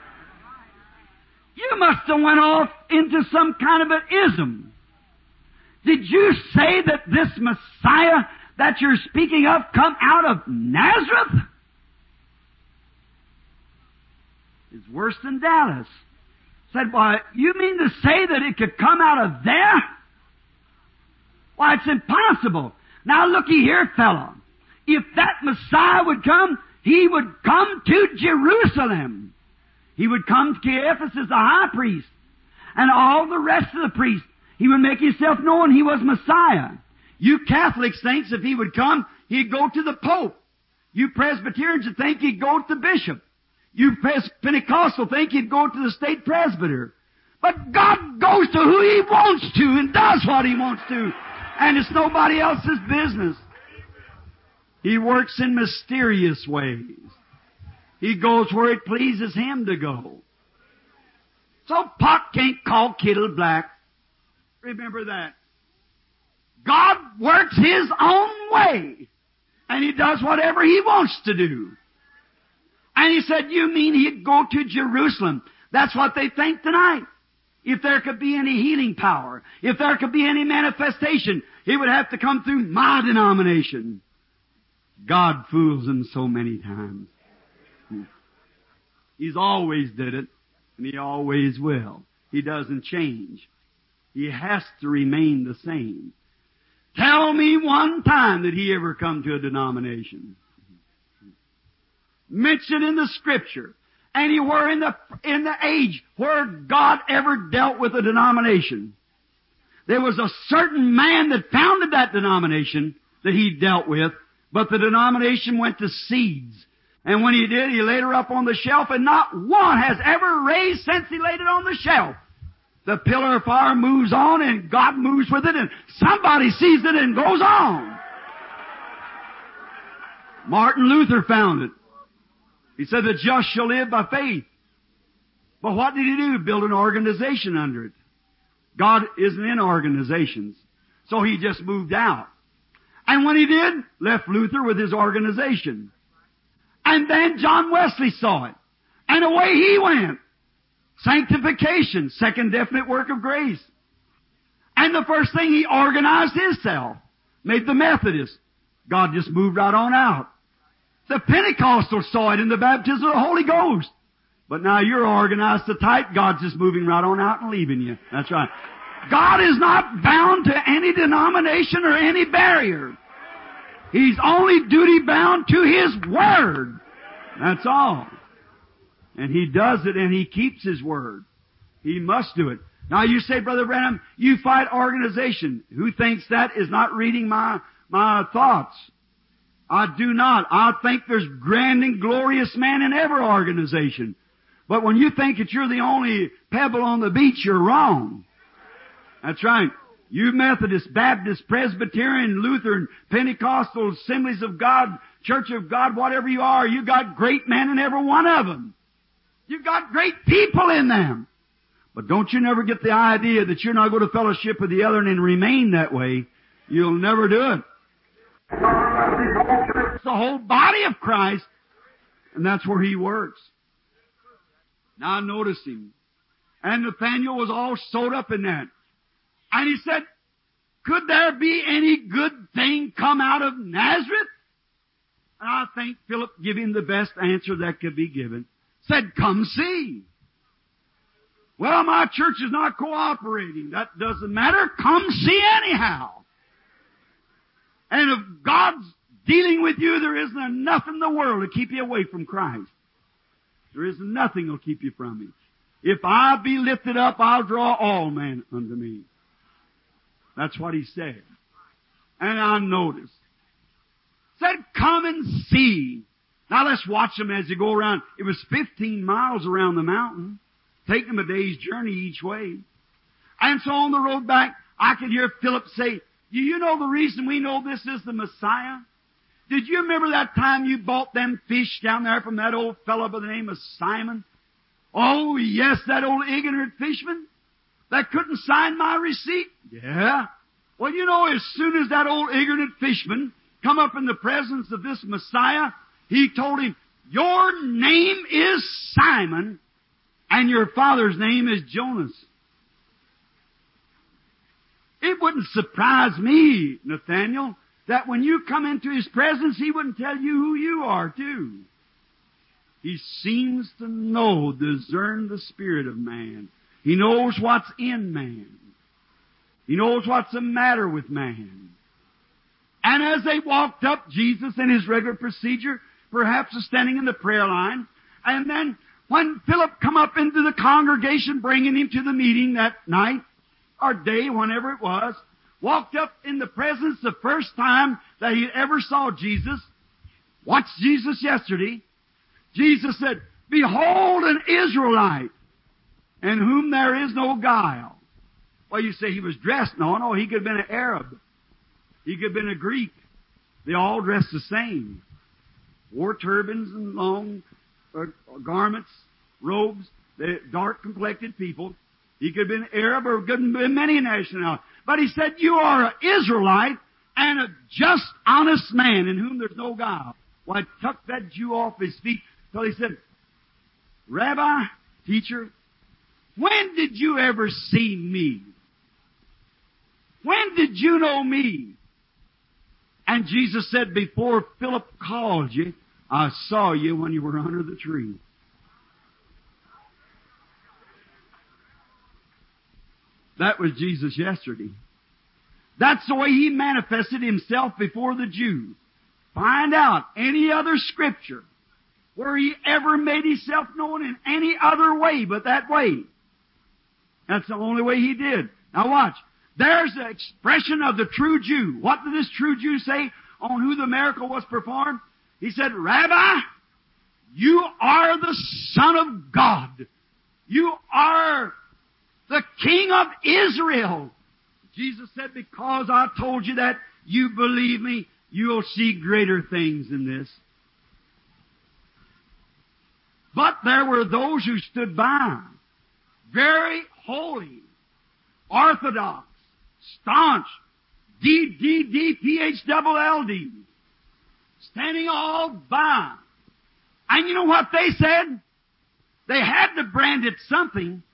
You must have went off into some kind of an ism. Did you say that this Messiah that you're speaking of come out of Nazareth? It's worse than Dallas. Said, why, you mean to say that it could come out of there? Why, it's impossible. Now looky here, fellow. If that Messiah would come, He would come to Jerusalem. He would come to Caiaphas, the high priest, and all the rest of the priests. He would make Himself known He was Messiah. You Catholics think if He would come, He'd go to the Pope. You Presbyterians would think He'd go to the bishop. You Pentecostal think He'd go to the state presbyter. But God goes to who He wants to and does what He wants to. And it's nobody else's business. He works in mysterious ways. He goes where it pleases Him to go. So pot can't call kettle black. Remember that. God works His own way. And He does whatever He wants to do. And He said, you mean He'd go to Jerusalem? That's what they think tonight. If there could be any healing power, if there could be any manifestation, He would have to come through my denomination. God fools them so many times. He's always did it, and He always will. He doesn't change. He has to remain the same. Tell me one time that He ever come to a denomination. Mention in the Scripture, anywhere in the, in the age where God ever dealt with a denomination. There was a certain man that founded that denomination that He dealt with, but the denomination went to seeds. And when he did, he laid her up on the shelf, and not one has ever raised since he laid it on the shelf. The pillar of fire moves on, and God moves with it, and somebody sees it and goes on. Martin Luther found it. He said, the just shall live by faith. But what did he do? Build an organization under it. God isn't in organizations. So he just moved out. And when he did, left Luther with his organization. And then John Wesley saw it. And away he went. Sanctification, second definite work of grace. And the first thing he organized himself, made the Methodists. God just moved right on out. The Pentecostals saw it in the baptism of the Holy Ghost. But now you're organized so tight, God's just moving right on out and leaving you. That's right. God is not bound to any denomination or any barrier. He's only duty bound to His Word. That's all. And He does it and He keeps His Word. He must do it. Now you say, Brother Branham, you fight organization. Who thinks that is not reading my, my thoughts? I do not. I think there's grand and glorious man in every organization. But when you think that you're the only pebble on the beach, you're wrong. That's right. You Methodist, Baptist, Presbyterian, Lutheran, Pentecostal, Assemblies of God, Church of God, whatever you are, you got great men in every one of them. You got great people in them. But don't you never get the idea that you're not going to fellowship with the other and remain that way. You'll never do it. It's the whole body of Christ, and that's where He works. Now notice Him. And Nathanael was all sewed up in that. And he said, could there be any good thing come out of Nazareth? And I think Philip gave him the best answer that could be given. Said, come see. Well, my church is not cooperating. That doesn't matter. Come see anyhow. And if God's dealing with you, there isn't enough in the world to keep you away from Christ. There is nothing will keep you from Him. If I be lifted up, I'll draw all men unto me. That's what He said. And I noticed. Said, come and see. Now let's watch them as they go around. It was fifteen miles around the mountain. Take them a day's journey each way. And so on the road back, I could hear Philip say, do you know the reason we know this is the Messiah? Did you remember that time you bought them fish down there from that old fellow by the name of Simon? Oh, yes, that old ignorant fisherman that couldn't sign my receipt? Yeah. Well, you know, as soon as that old ignorant fisherman come up in the presence of this Messiah, he told him, your name is Simon, and your father's name is Jonas. It wouldn't surprise me, Nathaniel, that when you come into His presence, He wouldn't tell you who you are, too. He seems to know, discern the spirit of man. He knows what's in man. He knows what's the matter with man. And as they walked up, Jesus in His regular procedure, perhaps was standing in the prayer line, and then when Philip come up into the congregation, bringing him to the meeting that night, or day, whenever it was, walked up in the presence the first time that he ever saw Jesus, watched Jesus yesterday, Jesus said, behold an Israelite, in whom there is no guile. Well, you say he was dressed. No, no, he could have been an Arab. He could have been a Greek. They all dressed the same. Wore turbans and long uh, garments, robes. They're dark-complected people. He could have been Arab or could have been many nationalities. But he said, you are an Israelite and a just, honest man in whom there's no guile. Well, I tucked that Jew off his feet till he said, Rabbi, teacher, when did you ever see me? When did you know me? And Jesus said, before Philip called you, I saw you when you were under the tree. That was Jesus yesterday. That's the way He manifested Himself before the Jews. Find out any other Scripture where He ever made Himself known in any other way but that way. That's the only way He did. Now watch. There's the expression of the true Jew. What did this true Jew say on who the miracle was performed? He said, Rabbi, you are the Son of God. You are the King of Israel. Jesus said, because I told you that, you believe me, you'll see greater things than this. But there were those who stood by, very holy, orthodox, staunch, D D D P H L L D, standing all by. And you know what they said? They had to brand it something,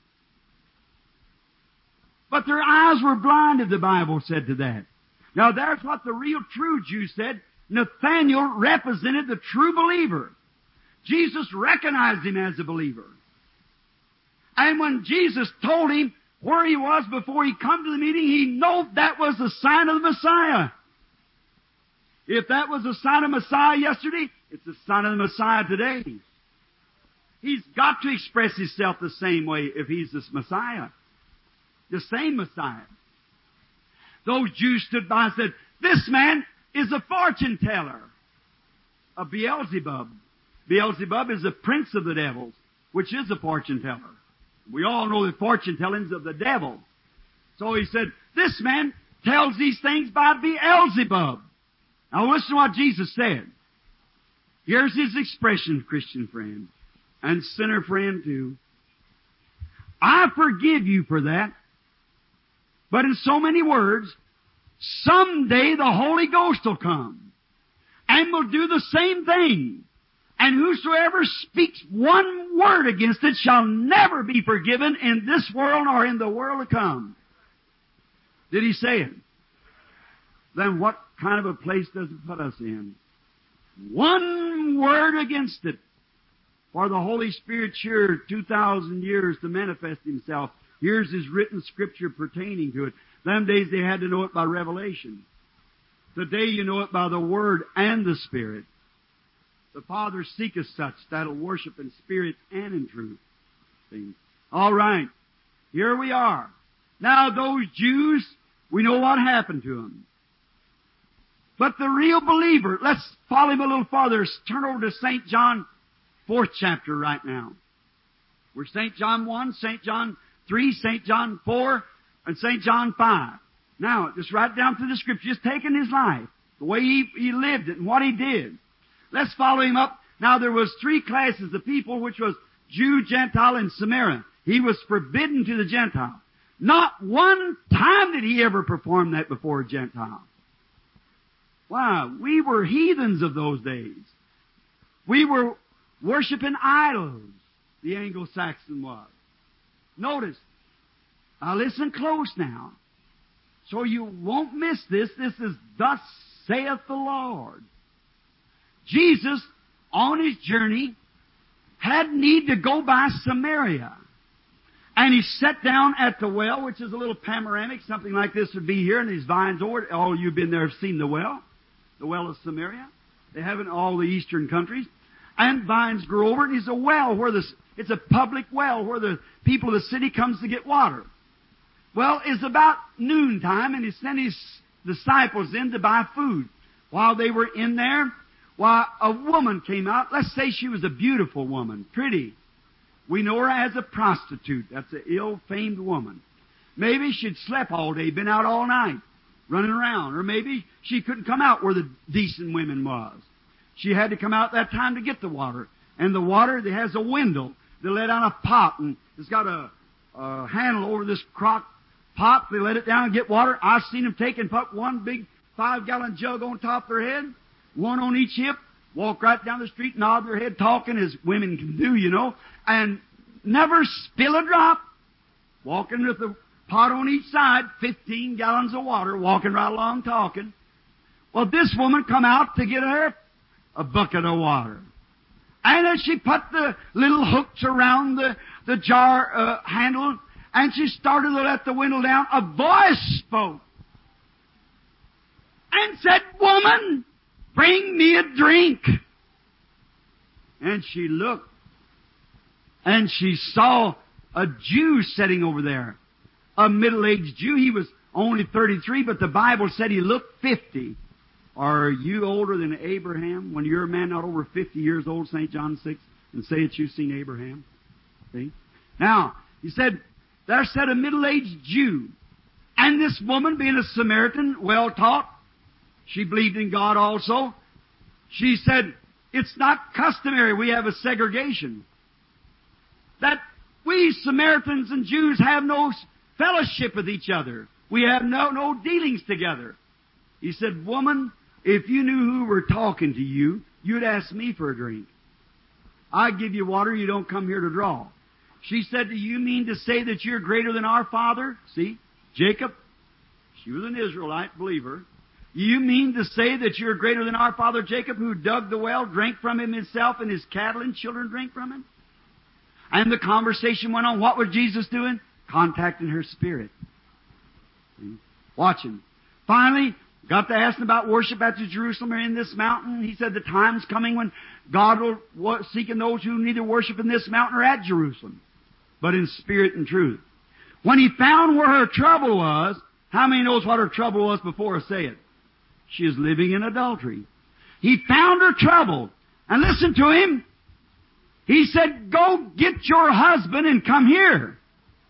but their eyes were blinded, the Bible said to that. Now there's what the real true Jew said. Nathanael represented the true believer. Jesus recognized him as a believer. And when Jesus told him where he was before he come to the meeting, he knew that was the sign of the Messiah. If that was the sign of Messiah yesterday, it's the sign of the Messiah today. He's got to express himself the same way if he's this Messiah. The same Messiah. Those Jews stood by and said, this man is a fortune teller, a Beelzebub. Beelzebub is the prince of the devils, which is a fortune teller. We all know the fortune tellings of the devil. So he said, this man tells these things by Beelzebub. Now listen to what Jesus said. Here's His expression, Christian friend, and sinner friend too. I forgive you for that. But in so many words, someday the Holy Ghost will come and will do the same thing. And whosoever speaks one word against it shall never be forgiven in this world or in the world to come. Did He say it? then what kind of a place does it put us in? One word against it. For the Holy Spirit sure two thousand years to manifest Himself. Here's His written Scripture pertaining to it. Them days they had to know it by revelation. Today you know it by the Word and the Spirit. The Father seeketh such that'll worship in spirit and in truth. See? All right. Here we are. Now those Jews, we know what happened to them. But the real believer, let's follow him a little farther. Turn over to Saint John, fourth chapter right now. We're Saint John one, Saint John three, Saint John four, and Saint John five. Now, just write down through the Scripture, just taking his life, the way he, he lived it and what he did. Let's follow him up. Now, there was three classes of people, which was Jew, Gentile, and Samaritan. He was forbidden to the Gentile. Not one time did he ever perform that before a Gentile. Wow, we were heathens of those days. We were worshiping idols, the Anglo-Saxon was. Notice, now listen close now, so you won't miss this. This is thus saith the Lord. Jesus, on His journey, had need to go by Samaria. And He sat down at the well, which is a little panoramic, something like this would be here, and these vines over it. All you've been there have seen the well, the well of Samaria. They have it in all the eastern countries. And vines grow over it, and it's a well where the, it's a public well where the people of the city comes to get water. Well, it's about noontime, and He sent His disciples in to buy food. While they were in there, why, a woman came out. Let's say she was a beautiful woman, pretty. We know her as a prostitute. That's an ill-famed woman. Maybe she'd slept all day, been out all night, running around. Or maybe she couldn't come out where the decent women was. She had to come out that time to get the water. And the water, it has a window. They let down a pot, and it's got a, a handle over this crock pot. They let it down and get water. I've seen them take and put one big five-gallon jug on top of their head, one on each hip, walk right down the street, nod their head, talking as women can do, you know, and never spill a drop. Walking with a pot on each side, fifteen gallons of water, walking right along talking. Well, this woman come out to get her a bucket of water. And as she put the little hooks around the, the jar uh, handle, and she started to let the window down, a voice spoke and said, "Woman, bring me a drink." And she looked, and she saw a Jew sitting over there, a middle-aged Jew. He was only thirty-three, but the Bible said he looked fifty. Are you older than Abraham? When you're a man not over fifty years old, Saint John six, and say that you've seen Abraham. See? Now, he said, there sat a middle-aged Jew. And this woman, being a Samaritan, well-taught, she believed in God also. She said, it's not customary. We have a segregation. That we Samaritans and Jews have no fellowship with each other. We have no, no dealings together. He said, woman, if you knew who were talking to you, you'd ask me for a drink. I give you water, you don't come here to draw. She said, do you mean to say that you're greater than our father? See, Jacob, she was an Israelite believer. You mean to say that you're greater than our father Jacob, who dug the well, drank from him himself, and his cattle and children drank from him? And the conversation went on. What was Jesus doing? Contacting her spirit. See? Watching. Finally, got to asking about worship at Jerusalem or in this mountain. He said the time's coming when God will seek those who neither worship in this mountain or at Jerusalem, but in spirit and truth. When He found where her trouble was, how many knows what her trouble was before I say it? She is living in adultery. He found her trouble. And listen to him. He said, go get your husband and come here.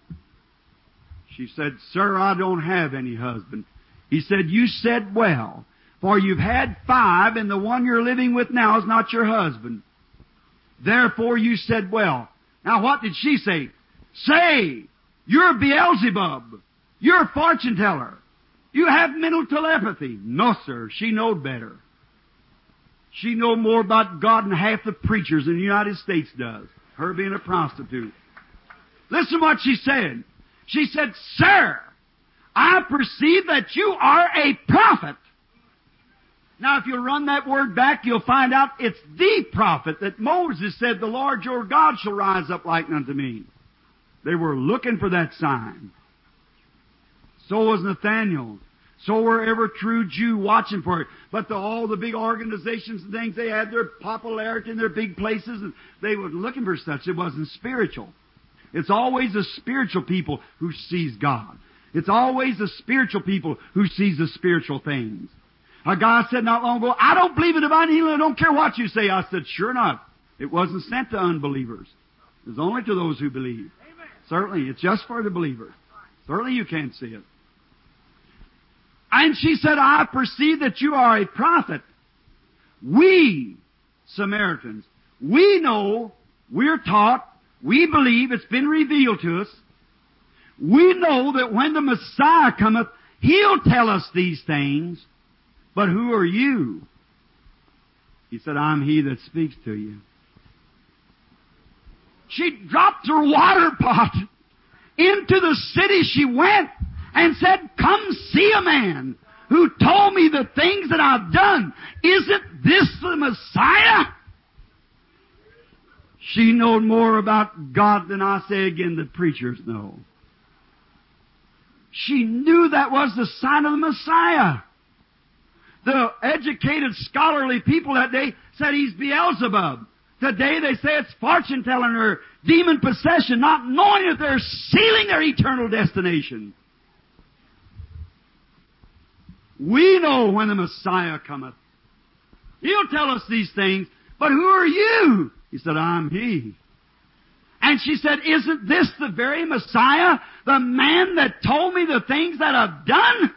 She said, sir, I don't have any husband. He said, you said well, for you've had five, and the one you're living with now is not your husband. Therefore you said well. Now what did she say? Say, you're Beelzebub. You're a fortune teller. You have mental telepathy. No, sir. She knowed better. She know more about God than half the preachers in the United States does. Her being a prostitute. Listen what she said. She said, sir, I perceive that you are a prophet. Now, if you run that word back, you'll find out it's the prophet that Moses said, the Lord your God shall rise up like unto me. They were looking for that sign. So was Nathaniel. So were every true Jew watching for it. But the, all the big organizations and things, they had their popularity in their big places, and they were looking for such. It wasn't spiritual. It's always the spiritual people who sees God. It's always the spiritual people who sees the spiritual things. A guy said not long ago, I don't believe in divine healing, I don't care what you say. I said, sure not. It wasn't sent to unbelievers. It was only to those who believe. Amen. Certainly, it's just for the believers. Certainly you can't see it. And she said, I perceive that you are a prophet. We, Samaritans, we know, we're taught, we believe, it's been revealed to us. We know that when the Messiah cometh, He'll tell us these things. But who are you? He said, I'm He that speaks to you. She dropped her water pot. Into the city she went and said, come see a man who told me the things that I've done. Isn't this the Messiah? She knowed more about God than I say again the preachers know. She knew that was the sign of the Messiah. The educated, scholarly people that day said he's Beelzebub. Today they say it's fortune-telling or demon possession, not knowing that they're sealing their eternal destination. We know when the Messiah cometh. He'll tell us these things, but who are you? He said, I'm He. And she said, isn't this the very Messiah, the man that told me the things that I've done?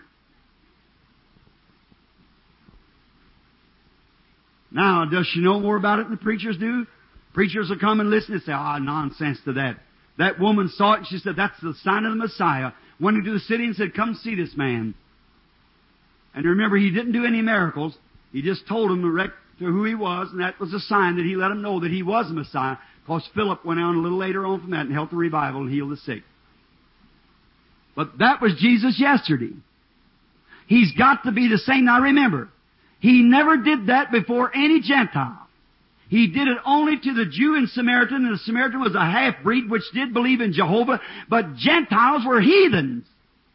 Now, does she know more about it than the preachers do? Preachers will come and listen and say, ah, oh, nonsense to that. That woman saw it and she said, that's the sign of the Messiah. Went into the city and said, come see this man. And remember, he didn't do any miracles. He just told them direct to who he was, and that was a sign that he let them know that he was the Messiah, because Philip went on a little later on from that and helped the revival and healed the sick. But that was Jesus yesterday. He's got to be the same. Now remember, He never did that before any Gentile. He did it only to the Jew and Samaritan, and the Samaritan was a half-breed which did believe in Jehovah, but Gentiles were heathens.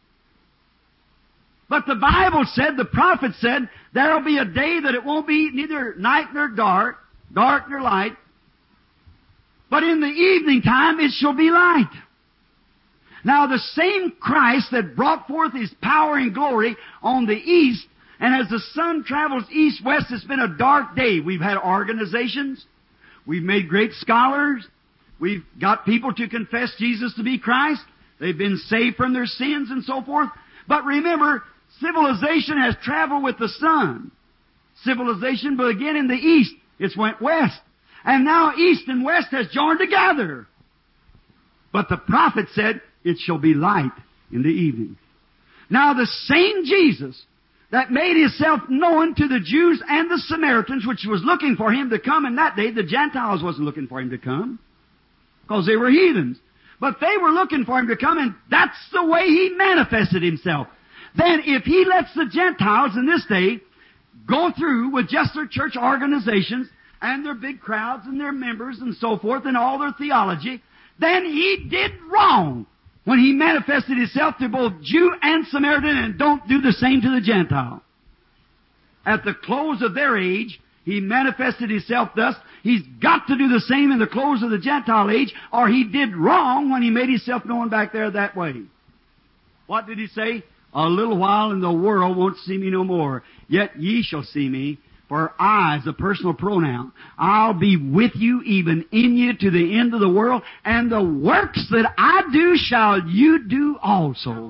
But the Bible said, the prophet said, there'll be a day that it won't be neither night nor dark, dark nor light, but in the evening time it shall be light. Now the same Christ that brought forth His power and glory on the east, and as the sun travels east-west, it's been a dark day. We've had organizations. We've made great scholars. We've got people to confess Jesus to be Christ. They've been saved from their sins and so forth. But remember, civilization has traveled with the sun. Civilization began in the east. It's went west. And now east and west has joined together. But the prophet said, it shall be light in the evening. Now the same Jesus that made Himself known to the Jews and the Samaritans, which was looking for Him to come in that day. The Gentiles wasn't looking for Him to come, because they were heathens. But they were looking for Him to come, and that's the way He manifested Himself. Then if He lets the Gentiles in this day go through with just their church organizations and their big crowds and their members and so forth and all their theology, then He did wrong when He manifested Himself to both Jew and Samaritan, and don't do the same to the Gentile. At the close of their age, He manifested Himself thus. He's got to do the same in the close of the Gentile age, or He did wrong when He made Himself known back there that way. What did He say? A little while and the world won't see me no more. Yet ye shall see me, for I is a personal pronoun. I'll be with you, even in you, to the end of the world, and the works that I do shall you do also.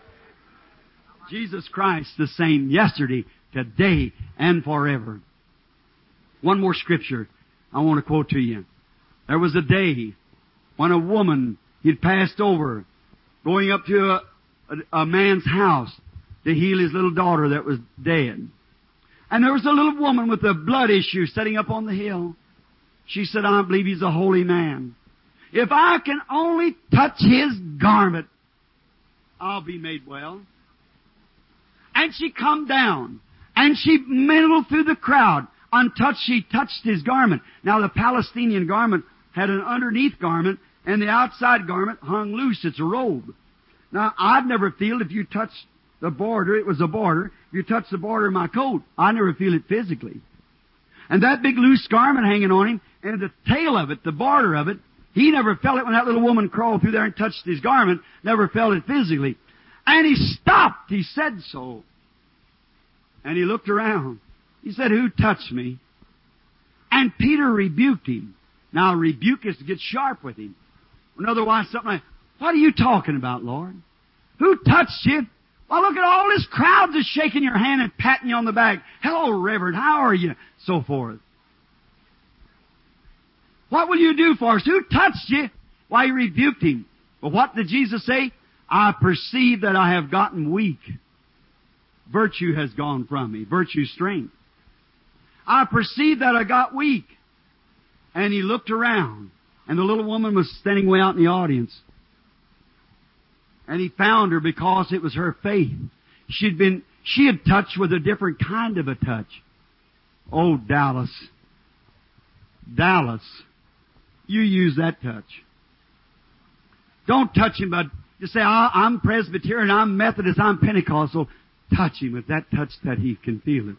Jesus Christ the same yesterday, today, and forever. One more scripture I want to quote to you. There was a day when a woman had passed over, going up to a, a, a man's house to heal his little daughter that was dead. And there was a little woman with a blood issue sitting up on the hill. She said, I believe He's a holy man. If I can only touch His garment, I'll be made well. And she come down And she mingled through the crowd. Untouched, she touched His garment. Now the Palestinian garment had an underneath garment, and the outside garment hung loose. It's a robe. Now, I'd never feel if you touched the border, it was a border. If you touched the border of my coat, I never feel it physically. And that big loose garment hanging on him, and the tail of it, the border of it, he never felt it when that little woman crawled through there and touched his garment, never felt it physically. And he stopped. He said so. And he looked around. He said, "Who touched me?" And Peter rebuked him. Now, rebuke is to get sharp with him. Otherwise, something like, "What are you talking about, Lord? Who touched you?" "Well, look at all this crowd just shaking your hand and patting you on the back. 'Hello, Reverend, how are you?' So forth. What will you do for us? Who touched you?" Why, he rebuked him. But what did Jesus say? "I perceive that I have gotten weak. Virtue has gone from me." Virtue, strength. "I perceive that I got weak." And he looked around, and the little woman was standing way out in the audience. And he found her because it was her faith. She'd been, she had touched with a different kind of a touch. Oh, Dallas. Dallas. You use that touch. Don't touch him, but just say, "I'm Presbyterian, I'm Methodist, I'm Pentecostal." Touch him with that touch that he can feel it.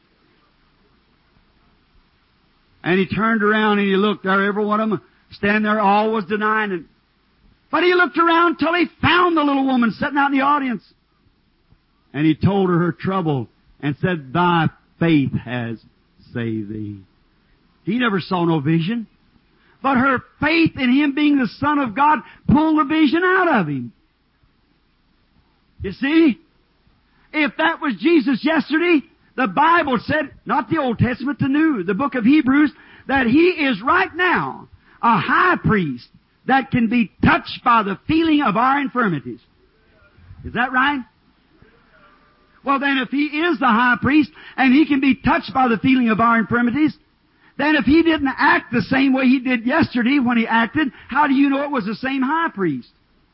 And he turned around and he looked there, every one of them standing there, all was denying it. But he looked around till he found the little woman sitting out in the audience. And he told her her trouble and said, "Thy faith has saved thee." He never saw no vision. But her faith in Him being the Son of God pulled the vision out of him. You see? If that was Jesus yesterday, the Bible said, not the Old Testament, the New, the book of Hebrews, that He is right now a high priest that can be touched by the feeling of our infirmities. Is that right? Well, then, if He is the high priest and He can be touched by the feeling of our infirmities, then if He didn't act the same way He did yesterday when He acted, how do you know it was the same high priest?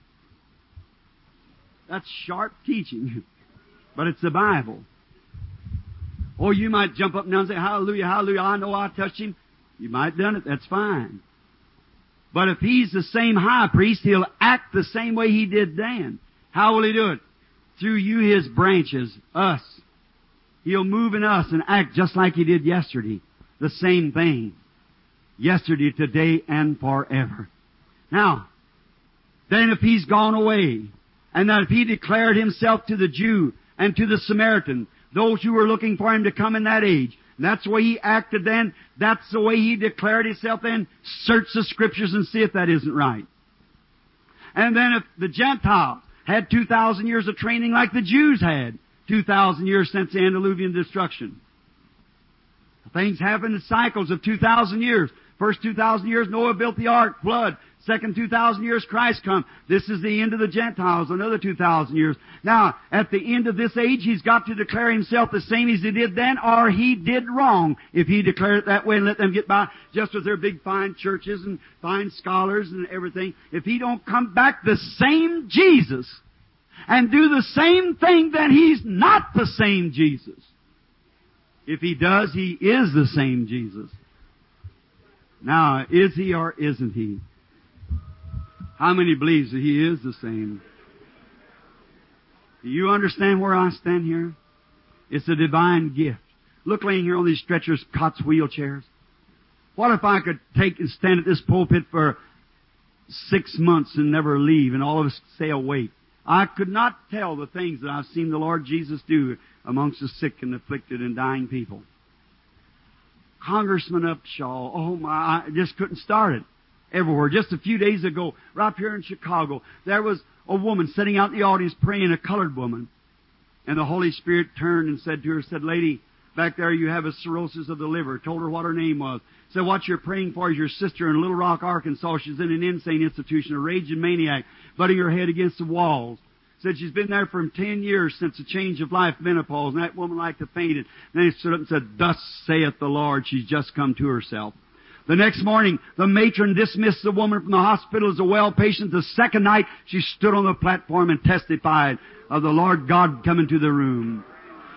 That's sharp teaching. But it's the Bible. Or you might jump up and down and say, "Hallelujah, hallelujah, I know I touched Him." You might have done it, that's fine. But if He's the same high priest, He'll act the same way He did then. How will He do it? Through you, His branches, us. He'll move in us and act just like He did yesterday. The same thing. Yesterday, today, and forever. Now, then if He's gone away, and that if He declared Himself to the Jew and to the Samaritan, those who were looking for Him to come in that age, and that's the way He acted then, that's the way He declared Himself then, search the Scriptures and see if that isn't right. And then if the Gentiles had two thousand years of training like the Jews had, two thousand years since the Antediluvian destruction. Things happen in cycles of two thousand years. First two thousand years, Noah built the ark, flood. Second two thousand years, Christ come. This is the end of the Gentiles, another two thousand years. Now, at the end of this age, He's got to declare Himself the same as He did then, or He did wrong if He declared it that way and let them get by just with their big fine churches and fine scholars and everything. If He don't come back the same Jesus and do the same thing, then He's not the same Jesus. If He does, He is the same Jesus. Now, is He or isn't He? How many believes that He is the same? Do you understand where I stand here? It's a divine gift. Look laying here on these stretchers, cots, wheelchairs. What if I could take and stand at this pulpit for six months and never leave and all of us stay awake? I could not tell the things that I've seen the Lord Jesus do amongst the sick and afflicted and dying people. Congressman Upshaw, oh my, I just couldn't start it. Everywhere. Just a few days ago, right up here in Chicago, there was a woman sitting out in the audience praying, a colored woman. And the Holy Spirit turned and said to her, said, "Lady, back there you have a cirrhosis of the liver." Told her what her name was. Said, "What you're praying for is your sister in Little Rock, Arkansas. She's in an insane institution, a raging maniac, butting her head against the walls." Said she's been there for ten years since the change of life, menopause. And that woman liked to faint. And then he stood up and said, "Thus saith the Lord, she's just come to herself." The next morning, the matron dismissed the woman from the hospital as a well patient. The second night, she stood on the platform and testified of the Lord God coming to the room.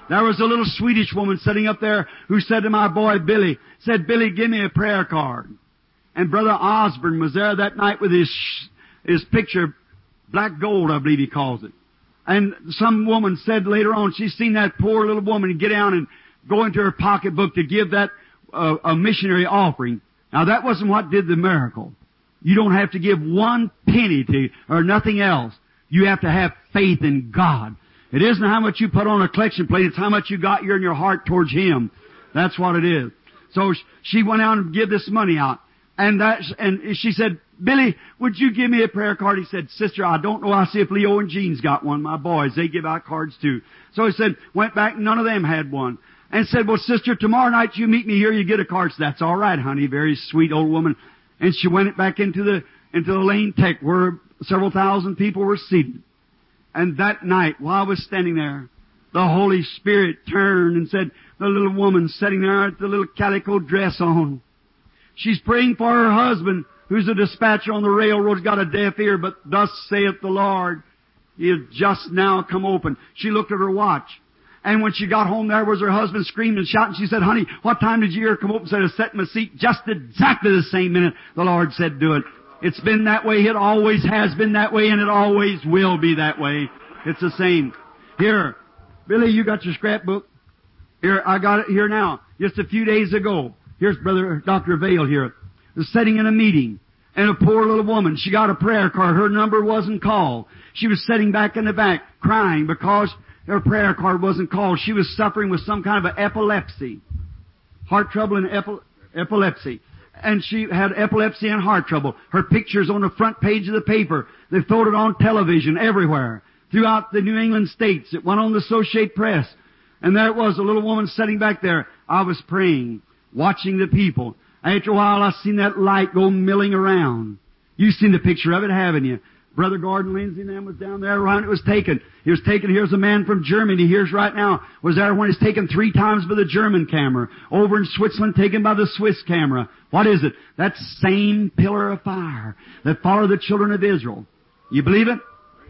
There was a little Swedish woman sitting up there who said to my boy Billy, said, Billy, give me a prayer card. And Brother Osborne was there that night with his, his picture, black gold, I believe he calls it. And some woman said later on, she's seen that poor little woman get down and go into her pocketbook to give that uh, a missionary offering. Now that wasn't what did the miracle. You don't have to give one penny to, or nothing else. You have to have faith in God. It isn't how much you put on a collection plate, it's how much you got here in your heart towards Him. That's what it is. So she went out and give this money out. And that, and she said, Billy, would you give me a prayer card? He said, Sister, I don't know. I'll see if Leo and Jean's got one. My boys, they give out cards too. So he said, went back, none of them had one. And said, well, Sister, tomorrow night you meet me here, you get a card. So that's all right, honey. Very sweet old woman. And she went back into the, into the Lane Tech where several thousand people were seated. And that night, while I was standing there, the Holy Spirit turned and said, the little woman sitting there with the little calico dress on, she's praying for her husband, who's a dispatcher on the railroad, got a deaf ear, but thus saith the Lord, he has just now come open. She looked at her watch. And when she got home, there was her husband screaming and shouting. She said, honey, what time did your ear come open? Said, I sat in my seat just exactly the same minute the Lord said do it. It's been that way. It always has been that way, and it always will be that way. It's the same. Here, Billy, you got your scrapbook? Here, I got it here now. Just a few days ago. Here's Brother Doctor Vail here. Was sitting in a meeting, and a poor little woman, she got a prayer card. Her number wasn't called. She was sitting back in the back, crying because her prayer card wasn't called. She was suffering with some kind of an epilepsy. Heart trouble and epi- epilepsy. And she had epilepsy and heart trouble. Her picture's on the front page of the paper. They showed it on television everywhere. Throughout the New England states. It went on the Associated Press. And there it was, a little woman sitting back there. I was praying, watching the people. After a while, I seen that light go milling around. You've seen the picture of it, haven't you? Brother Gordon Lindsay and them was down there when it was taken. He was taken, here's a man from Germany, here's right now, was there when it's taken three times by the German camera. Over in Switzerland, taken by the Swiss camera. What is it? That same pillar of fire that followed the children of Israel. You believe it?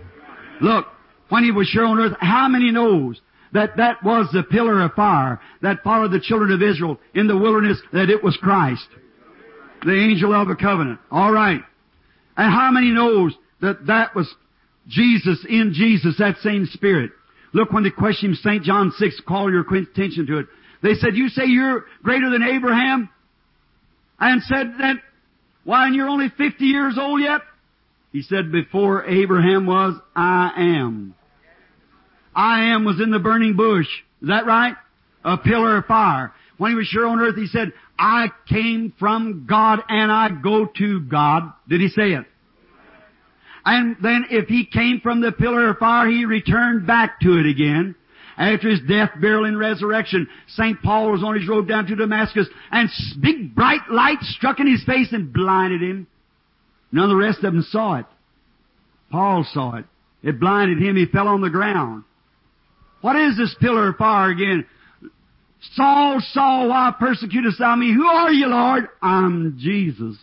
Look, when He was here on earth, how many knows that that was the pillar of fire that followed the children of Israel in the wilderness, that it was Christ, the angel of the covenant? All right. And how many knows that that was Jesus, in Jesus, that same Spirit? Look, when they questioned Saint John six, call your attention to it. They said, you say you're greater than Abraham? And said that, why, and you're only fifty years old yet? He said, before Abraham was, I am. I am was in the burning bush. Is that right? A pillar of fire. When He was here on earth, He said, I came from God and I go to God. Did He say it? And then if He came from the pillar of fire, He returned back to it again. After His death, burial, and resurrection, Saint Paul was on his road down to Damascus, and big bright light struck in his face and blinded him. None of the rest of them saw it. Paul saw it. It blinded him. He fell on the ground. What is this pillar of fire again? Saul, Saul, why persecutest thou me? Who are you, Lord? I'm Jesus.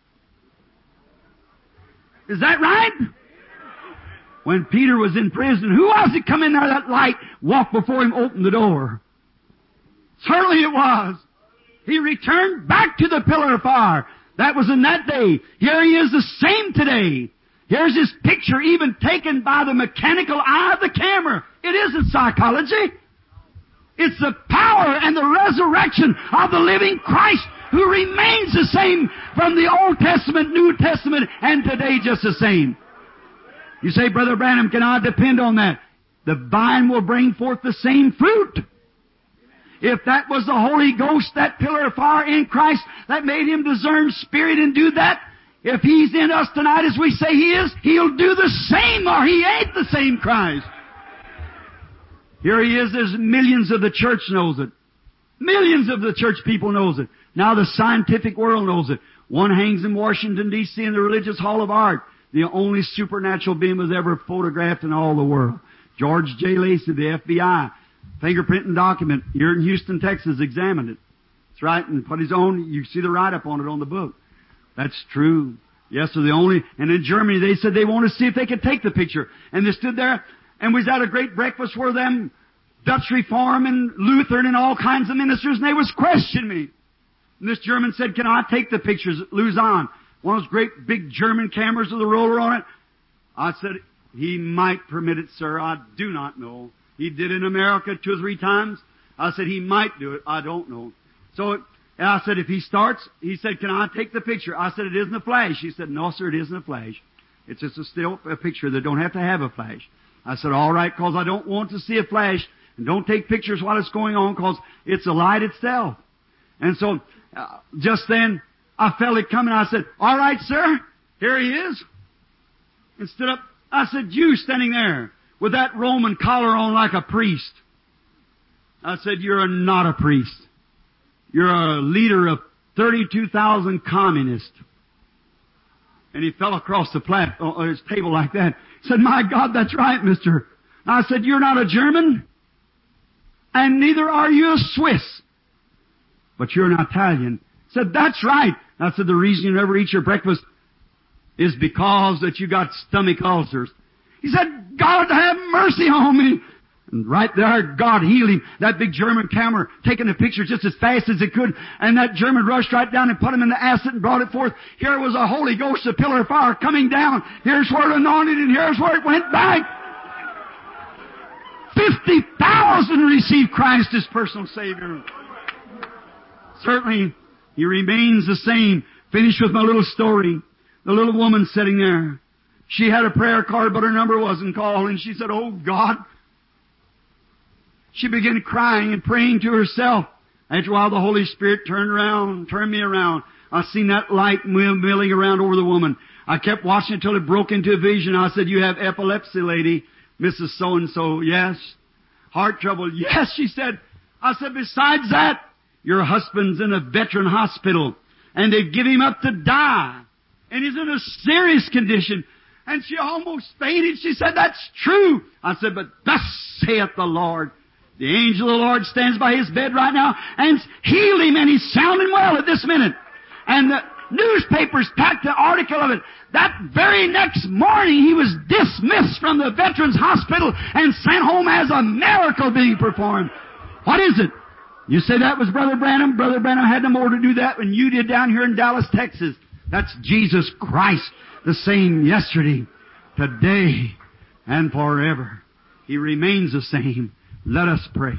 Is that right? When Peter was in prison, who was it come in there, that light, walked before him, opened the door? Certainly it was. He returned back to the pillar of fire. That was in that day. Here He is the same today. Here's His picture even taken by the mechanical eye of the camera. It isn't psychology. It's the power and the resurrection of the living Christ who remains the same from the Old Testament, New Testament, and today just the same. You say, Brother Branham, can I depend on that? The vine will bring forth the same fruit. If that was the Holy Ghost, that pillar of fire in Christ, that made Him discern spirit and do that, if He's in us tonight as we say He is, He'll do the same, or He ain't the same Christ. Here He is, there's millions of the church knows it. Millions of the church people knows it. Now the scientific world knows it. One hangs in Washington, D C in the Religious Hall of Art. The only supernatural being was ever photographed in all the world. George J. Lacey, the F B I, fingerprinting document here in Houston, Texas, examined it. That's right, and put his own, you see the write-up on it on the book. That's true. Yes, they're the only, and in Germany they said they wanted to see if they could take the picture. And they stood there, and we was at a great breakfast where them Dutch Reform and Lutheran and all kinds of ministers, and they was questioning me. And this German said, can I take the pictures at Lausanne? One of those great big German cameras with a roller on it. I said, he might permit it, sir. I do not know. He did in America two or three times. I said, he might do it. I don't know. So and I said, if he starts, he said, can I take the picture? I said, it isn't a flash. He said, no, sir, it isn't a flash. It's just a still a picture that don't have to have a flash. I said, all right, because I don't want to see a flash. And don't take pictures while it's going on, because it's a light itself. And so, uh, just then, I felt it coming. I said, all right, sir, here he is. And stood up. I said, you standing there with that Roman collar on like a priest. I said, you're not a priest. You're a leader of thirty-two thousand communists. And he fell across the plat, uh, his table like that. He said, my God, that's right, mister. I said, you're not a German. And neither are you a Swiss. But you're an Italian. He said, that's right. I said, the reason you never eat your breakfast is because that you got stomach ulcers. He said, God have mercy on me. And right there, God healed him. That big German camera taking the picture just as fast as it could. And that German rushed right down and put him in the acid and brought it forth. Here was a Holy Ghost, a pillar of fire coming down. Here's where it anointed and here's where it went back. Fifty thousand received Christ as personal Savior. Certainly, He remains the same. Finish with my little story. The little woman sitting there. She had a prayer card, but her number wasn't called. And she said, oh, God. She began crying and praying to herself. After a while, the Holy Spirit turned around, turned me around. I seen that light milling around over the woman. I kept watching until it broke into a vision. I said, you have epilepsy, lady. Missus So-and-so, yes. Heart trouble, yes, she said. I said, besides that, your husband's in a veteran hospital, and they've given him up to die, and he's in a serious condition. And she almost fainted. She said, that's true. I said, but thus saith the Lord. The angel of the Lord stands by his bed right now and healed him, and he's sounding well at this minute. And the newspapers packed the article of it. That very next morning, he was dismissed from the Veterans Hospital and sent home as a miracle being performed. What is it? You say that was Brother Branham. Brother Branham had no more to do that than you did down here in Dallas, Texas. That's Jesus Christ, the same yesterday, today, and forever. He remains the same. Let us pray.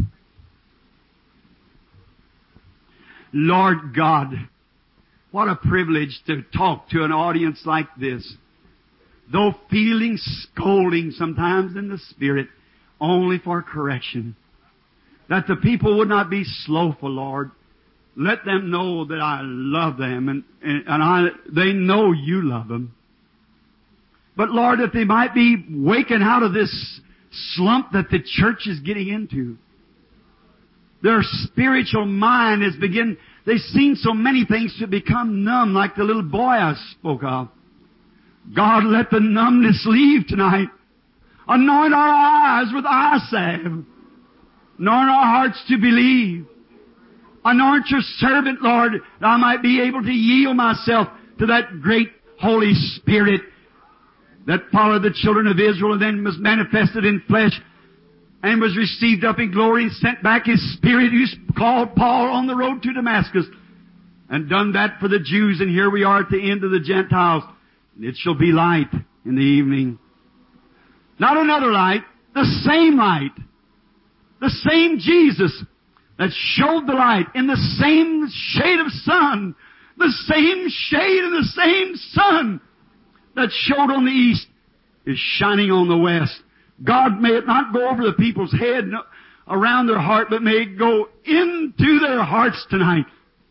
Lord God, what a privilege to talk to an audience like this. Though feeling scolding sometimes in the Spirit, only for correction. That the people would not be slothful, Lord. Let them know that I love them, and, and, and I, they know you love them. But Lord, that they might be waking out of this slump that the church is getting into. Their spiritual mind has begun, they've seen so many things to become numb, like the little boy I spoke of. God, let the numbness leave tonight. Anoint our eyes with eye salve. Anoint our hearts to believe. Anoint your servant, Lord, that I might be able to yield myself to that great Holy Spirit that followed the children of Israel and then was manifested in flesh and was received up in glory and sent back His Spirit who called Paul on the road to Damascus and done that for the Jews. And here we are at the end of the Gentiles. It shall be light in the evening. Not another light, the same light. The same Jesus that showed the light in the same shade of sun. The same shade and the same sun that showed on the east is shining on the west. God, may it not go over the people's head, around their heart, but may it go into their hearts tonight.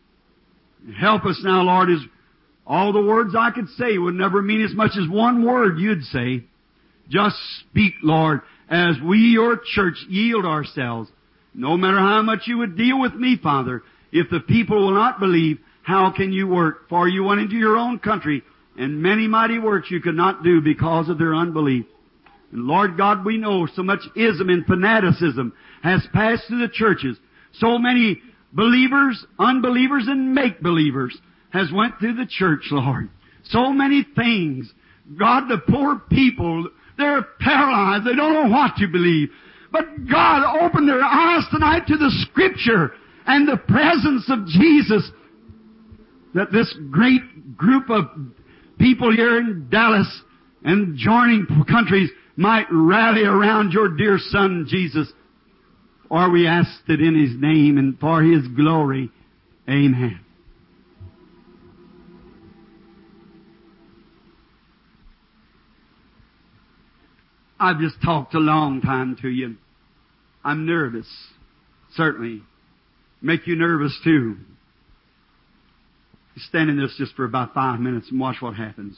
Help us now, Lord, as all the words I could say would never mean as much as one word you'd say. Just speak, Lord, as we, your church, yield ourselves. No matter how much you would deal with me, Father, if the people will not believe, how can you work? For you went into your own country, and many mighty works you could not do because of their unbelief. And Lord God, we know so much ism and fanaticism has passed through the churches. So many believers, unbelievers, and make-believers has went through the church, Lord. So many things. God, the poor people, they're paralyzed. They don't know what to believe. But God opened their eyes tonight to the Scripture and the presence of Jesus, that this great group of people here in Dallas and joining countries might rally around your dear Son, Jesus. For we asked it in His name and for His glory. Amen. I've just talked a long time to you. I'm nervous. Certainly. Make you nervous too. Stand in this just for about five minutes and watch what happens.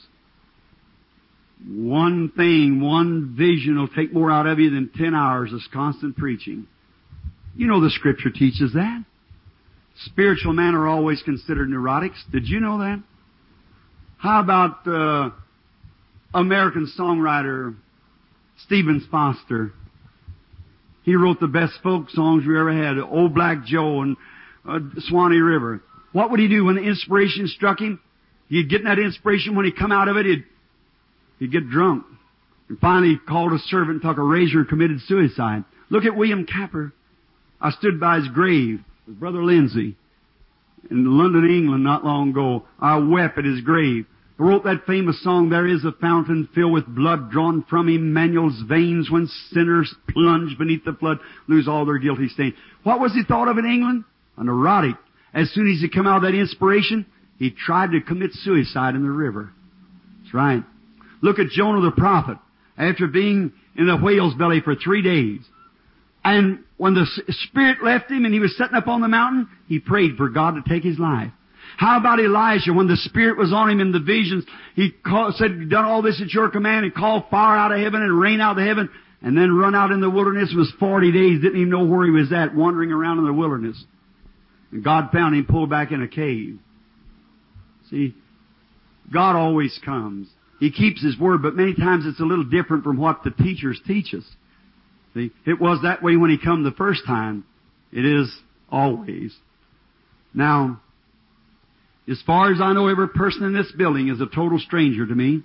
One thing, one vision will take more out of you than ten hours of constant preaching. You know the Scripture teaches that. Spiritual men are always considered neurotics. Did you know that? How about uh, American songwriter Stephen Foster? He wrote the best folk songs we ever had, Old Black Joe and uh, Swanee River. What would he do when the inspiration struck him? He'd get that inspiration. When he come out of it, he'd, he'd get drunk. And finally he called a servant, took a razor, and committed suicide. Look at William Capper. I stood by his grave, his brother Lindsay, in London, England, not long ago. I wept at his grave. He wrote that famous song, There is a fountain filled with blood drawn from Emmanuel's veins when sinners plunge beneath the flood, lose all their guilty stain. What was he thought of in England? A neurotic. As soon as he come out of that inspiration, he tried to commit suicide in the river. That's right. Look at Jonah the prophet. After being in the whale's belly for three days, and when the Spirit left him and he was sitting up on the mountain, he prayed for God to take his life. How about Elijah? When the Spirit was on him in the visions, he called, said, "You've done all this at your command," and called fire out of heaven and rain out of heaven, and then run out in the wilderness. It was forty days, didn't even know where he was at, wandering around in the wilderness. And God found him pulled back in a cave. See, God always comes. He keeps His Word, but many times it's a little different from what the teachers teach us. See, it was that way when He come the first time. It is always. Now, as far as I know, every person in this building is a total stranger to me,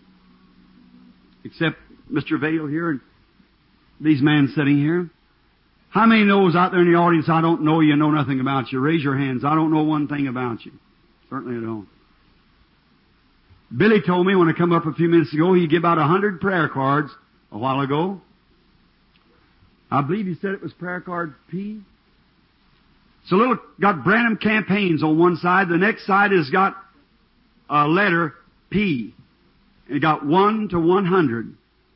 except Mister Vail here and these men sitting here. How many knows out there in the audience, I don't know you, know nothing about you? Raise your hands. I don't know one thing about you. Certainly I don't. Billy told me when I come up a few minutes ago, he gave out a hundred prayer cards a while ago. I believe he said it was prayer card P. It's a little, got Branham Campaigns on one side. The next side has got a letter P. And it got one to one hundred.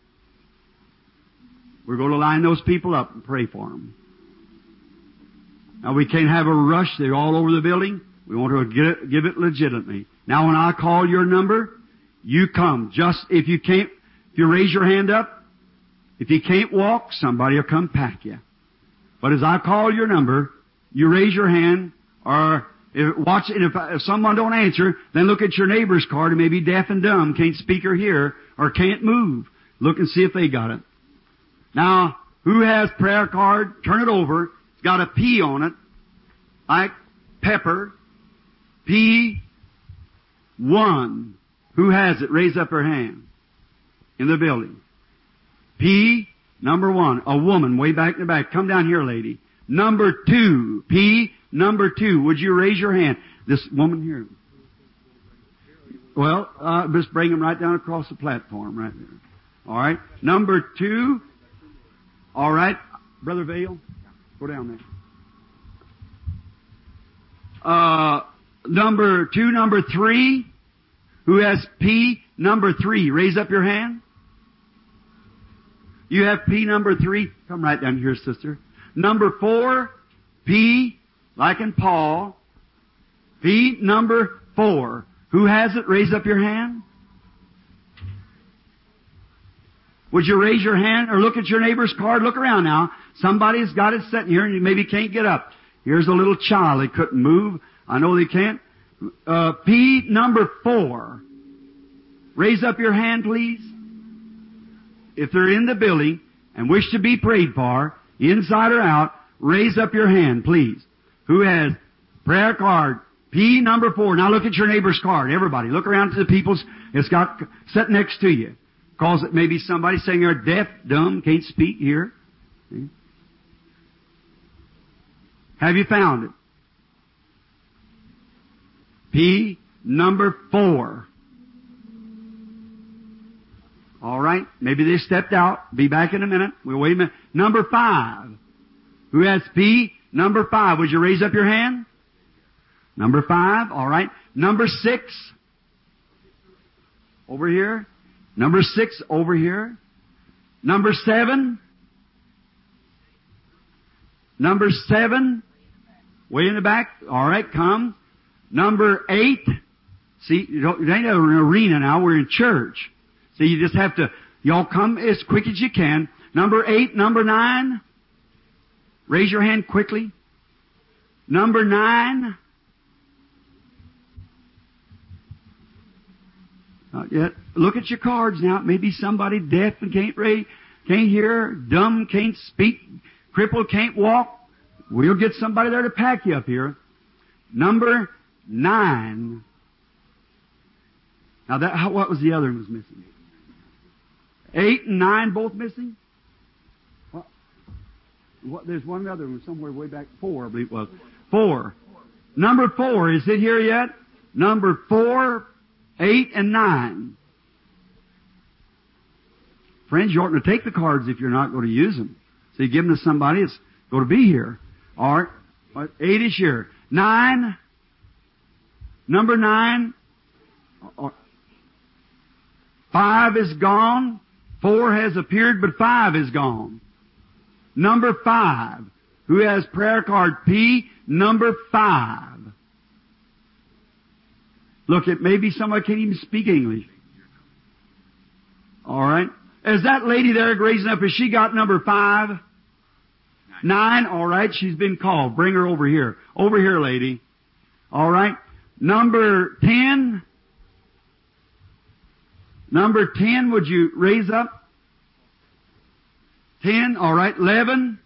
We're going to line those people up and pray for them. Now we can't have a rush. They're all over the building. We want to get it, give it legitimately. Now when I call your number, you come. Just, if you can't, if you raise your hand up, if you can't walk, somebody will come pack you. But as I call your number, you raise your hand, or if, watch, and if, if someone don't answer, then look at your neighbor's card who may be deaf and dumb, can't speak or hear, or can't move. Look and see if they got it. Now, who has prayer card? Turn it over. It's got a P on it, like pepper. P one. Who has it? Raise up her hand. In the building. P, number one. A woman way back in the back. Come down here, lady. Number two. P, number two. Would you raise your hand? This woman here. Well, uh, just bring them right down across the platform right there. All right. Number two. All right. Brother Vail, go down there. Uh, number two, number three. Who has P number three? Raise up your hand. You have P number three. Come right down here, sister. Number four, P, like in Paul. P number four. Who has it? Raise up your hand. Would you raise your hand or look at your neighbor's card? Look around now. Somebody's got it sitting here and you maybe can't get up. Here's a little child. They couldn't move. I know they can't. Uh, P number four. Raise up your hand, please. If they're in the building and wish to be prayed for, inside or out, raise up your hand, please. Who has prayer card P number four? Now look at your neighbor's card. Everybody, look around to the people's. It's got set next to you. Because it may be somebody saying they're deaf, dumb, can't speak here. Have you found it? P, number four. All right. Maybe they stepped out. Be back in a minute. We'll wait a minute. Number five. Who has P? Number five. Would you raise up your hand? Number five. All right. Number six. Over here. Number six over here. Number seven. Number seven. Way in the back. All right. Come. Number eight. See, you don't, it ain't an arena now. We're in church. So you just have to, y'all come as quick as you can. Number eight, number nine. Raise your hand quickly. Number nine. Not yet. Look at your cards now. Maybe somebody deaf and can't read, can't hear, dumb, can't speak, crippled, can't walk. We'll get somebody there to pack you up here. Number nine. Now that, how, what was the other one was missing? Eight and nine both missing? What? What? There's one other one somewhere way back. Four, I believe it was. Four. Number four, is it here yet? Number four, eight, and nine. Friends, you oughtn't to take the cards if you're not going to use them. So you give them to somebody that's going to be here. All right. Eight is here. Nine. Number nine. Five is gone. Four has appeared, but five is gone. Number five. Who has prayer card P? Number five. Look, it may be somebody can't even speak English. All right. Is that lady there raising up? Has she got number five? Nine. All right. She's been called. Bring her over here. Over here, lady. All right. Number ten. Number ten, would you raise up? Ten, all right. Eleven.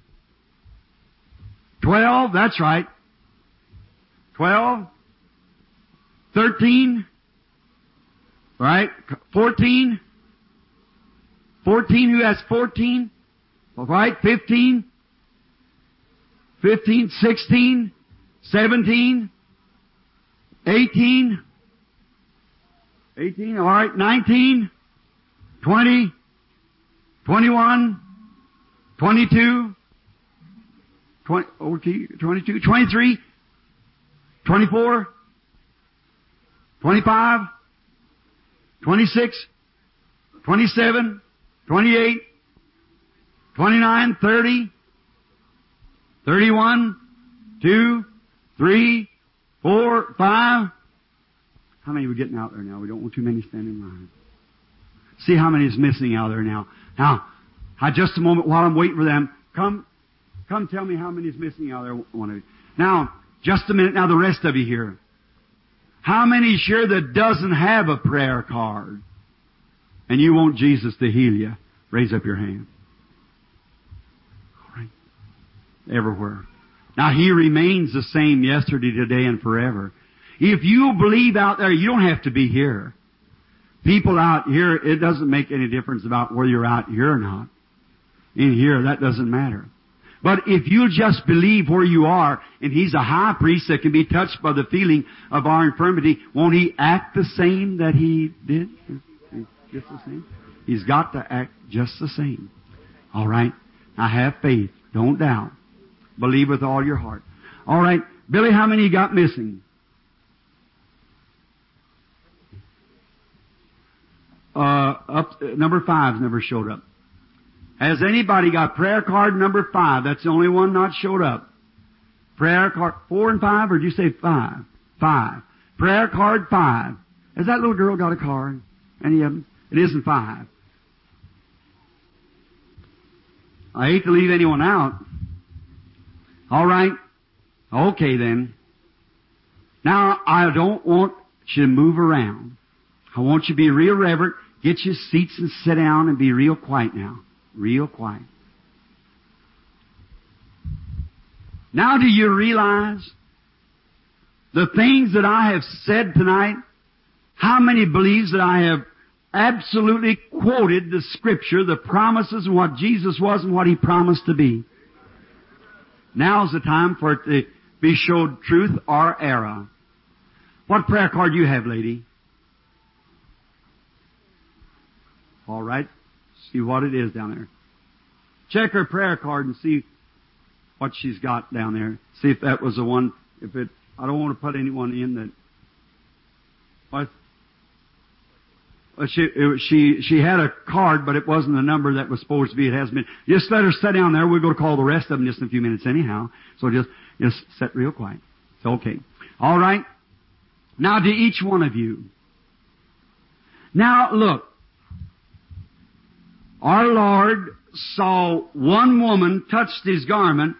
Twelve, that's right. Twelve. Thirteen. Right. Fourteen. Fourteen, who has fourteen? All right. Fifteen. Fifteen. Sixteen. Seventeen. Eighteen. Eighteen, all right. Nineteen. Twenty. Twenty-one. Twenty-two. Twenty, okay, twenty-two. Twenty-three. Twenty-four. Twenty-five. Twenty-six. Twenty-seven. Twenty-eight. Twenty-nine. Thirty. Thirty-one. Two. Three. Four. Five. How many are we getting out there now? We don't want too many standing in line. See how many is missing out there now. Now, I, just a moment while I'm waiting for them. Come, come tell me how many is missing out there. One of you. Now, just a minute. Now, the rest of you here. How many is here that doesn't have a prayer card? And you want Jesus to heal you? Raise up your hand. All right. Everywhere. Now, He remains the same yesterday, today, and forever. If you believe out there, you don't have to be here. People out here, it doesn't make any difference about whether you're out here or not. In here, that doesn't matter. But if you'll just believe where you are, and He's a high priest that can be touched by the feeling of our infirmity, won't He act the same that He did? Just the same? He's got to act just the same. All right? Now have faith. Don't doubt. Believe with all your heart. All right. Billy, how many you got missing? Uh, up, number five's never showed up. Has anybody got prayer card number five? That's the only one not showed up. Prayer card, four and five, or did you say five? Five. Prayer card five. Has that little girl got a card? Any of them? It isn't five. I hate to leave anyone out. All right. Okay then. Now, I don't want you to move around. I want you to be real reverent. Get your seats and sit down and be real quiet now. Real quiet. Now do you realize the things that I have said tonight? How many believes that I have absolutely quoted the Scripture, the promises and what Jesus was and what He promised to be? Now's the time for it to be showed truth or error. What prayer card do you have, lady? All right. See what it is down there. Check her prayer card and see what she's got down there. See if that was the one. If it, I don't want to put anyone in that. What? Well, she it, she she had a card, but it wasn't the number that was supposed to be. It hasn't been. Just let her sit down there. We're going to call the rest of them just in a few minutes, anyhow. So just just sit real quiet. It's okay. All right. Now to each one of you. Now look. Our Lord saw one woman touched His garment,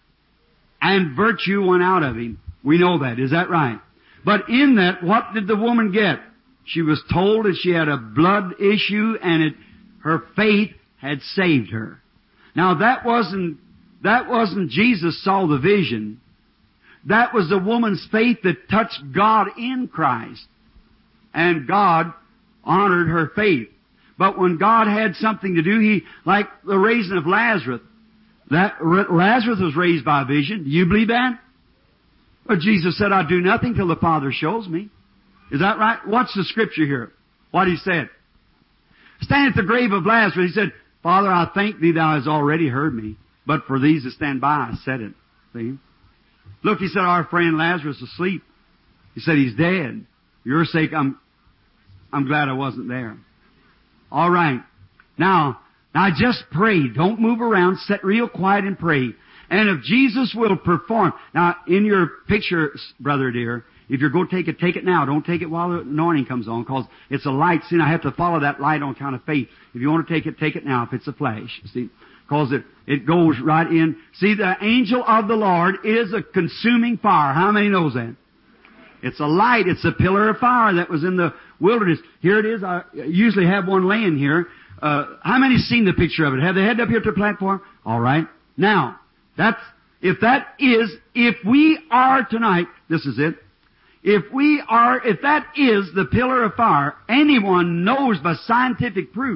and virtue went out of Him. We know that. Is that right? But in that, what did the woman get? She was told that she had a blood issue, and it, her faith had saved her. Now that wasn't, that wasn't Jesus saw the vision. That was the woman's faith that touched God in Christ. And God honored her faith. But when God had something to do, He, like the raising of Lazarus, that Lazarus was raised by vision. Do you believe that? But Jesus said, I do nothing till the Father shows me. Is that right? What's the scripture here? What He said? Stand at the grave of Lazarus. He said, Father, I thank Thee Thou hast already heard me. But for these that stand by, I said it. See? Look, He said, our friend Lazarus is asleep. He said, he's dead. For your sake, I'm, I'm glad I wasn't there. All right. Now, now just pray. Don't move around. Sit real quiet and pray. And if Jesus will perform. Now, in your picture, brother dear, if you're going to take it, take it now. Don't take it while the anointing comes on, because it's a light. See, I have to follow that light on account of faith. If you want to take it, take it now if it's a flash. See, because it, it goes right in. See, the angel of the Lord is a consuming fire. How many knows that? It's a light. It's a pillar of fire that was in the wilderness. Here it is. I usually have one laying here. Uh, how many seen the picture of it? Have they had it up here to the platform? All right. Now, that's, if that is, if we are tonight, this is it. If we are, if that is the pillar of fire, anyone knows by scientific proof,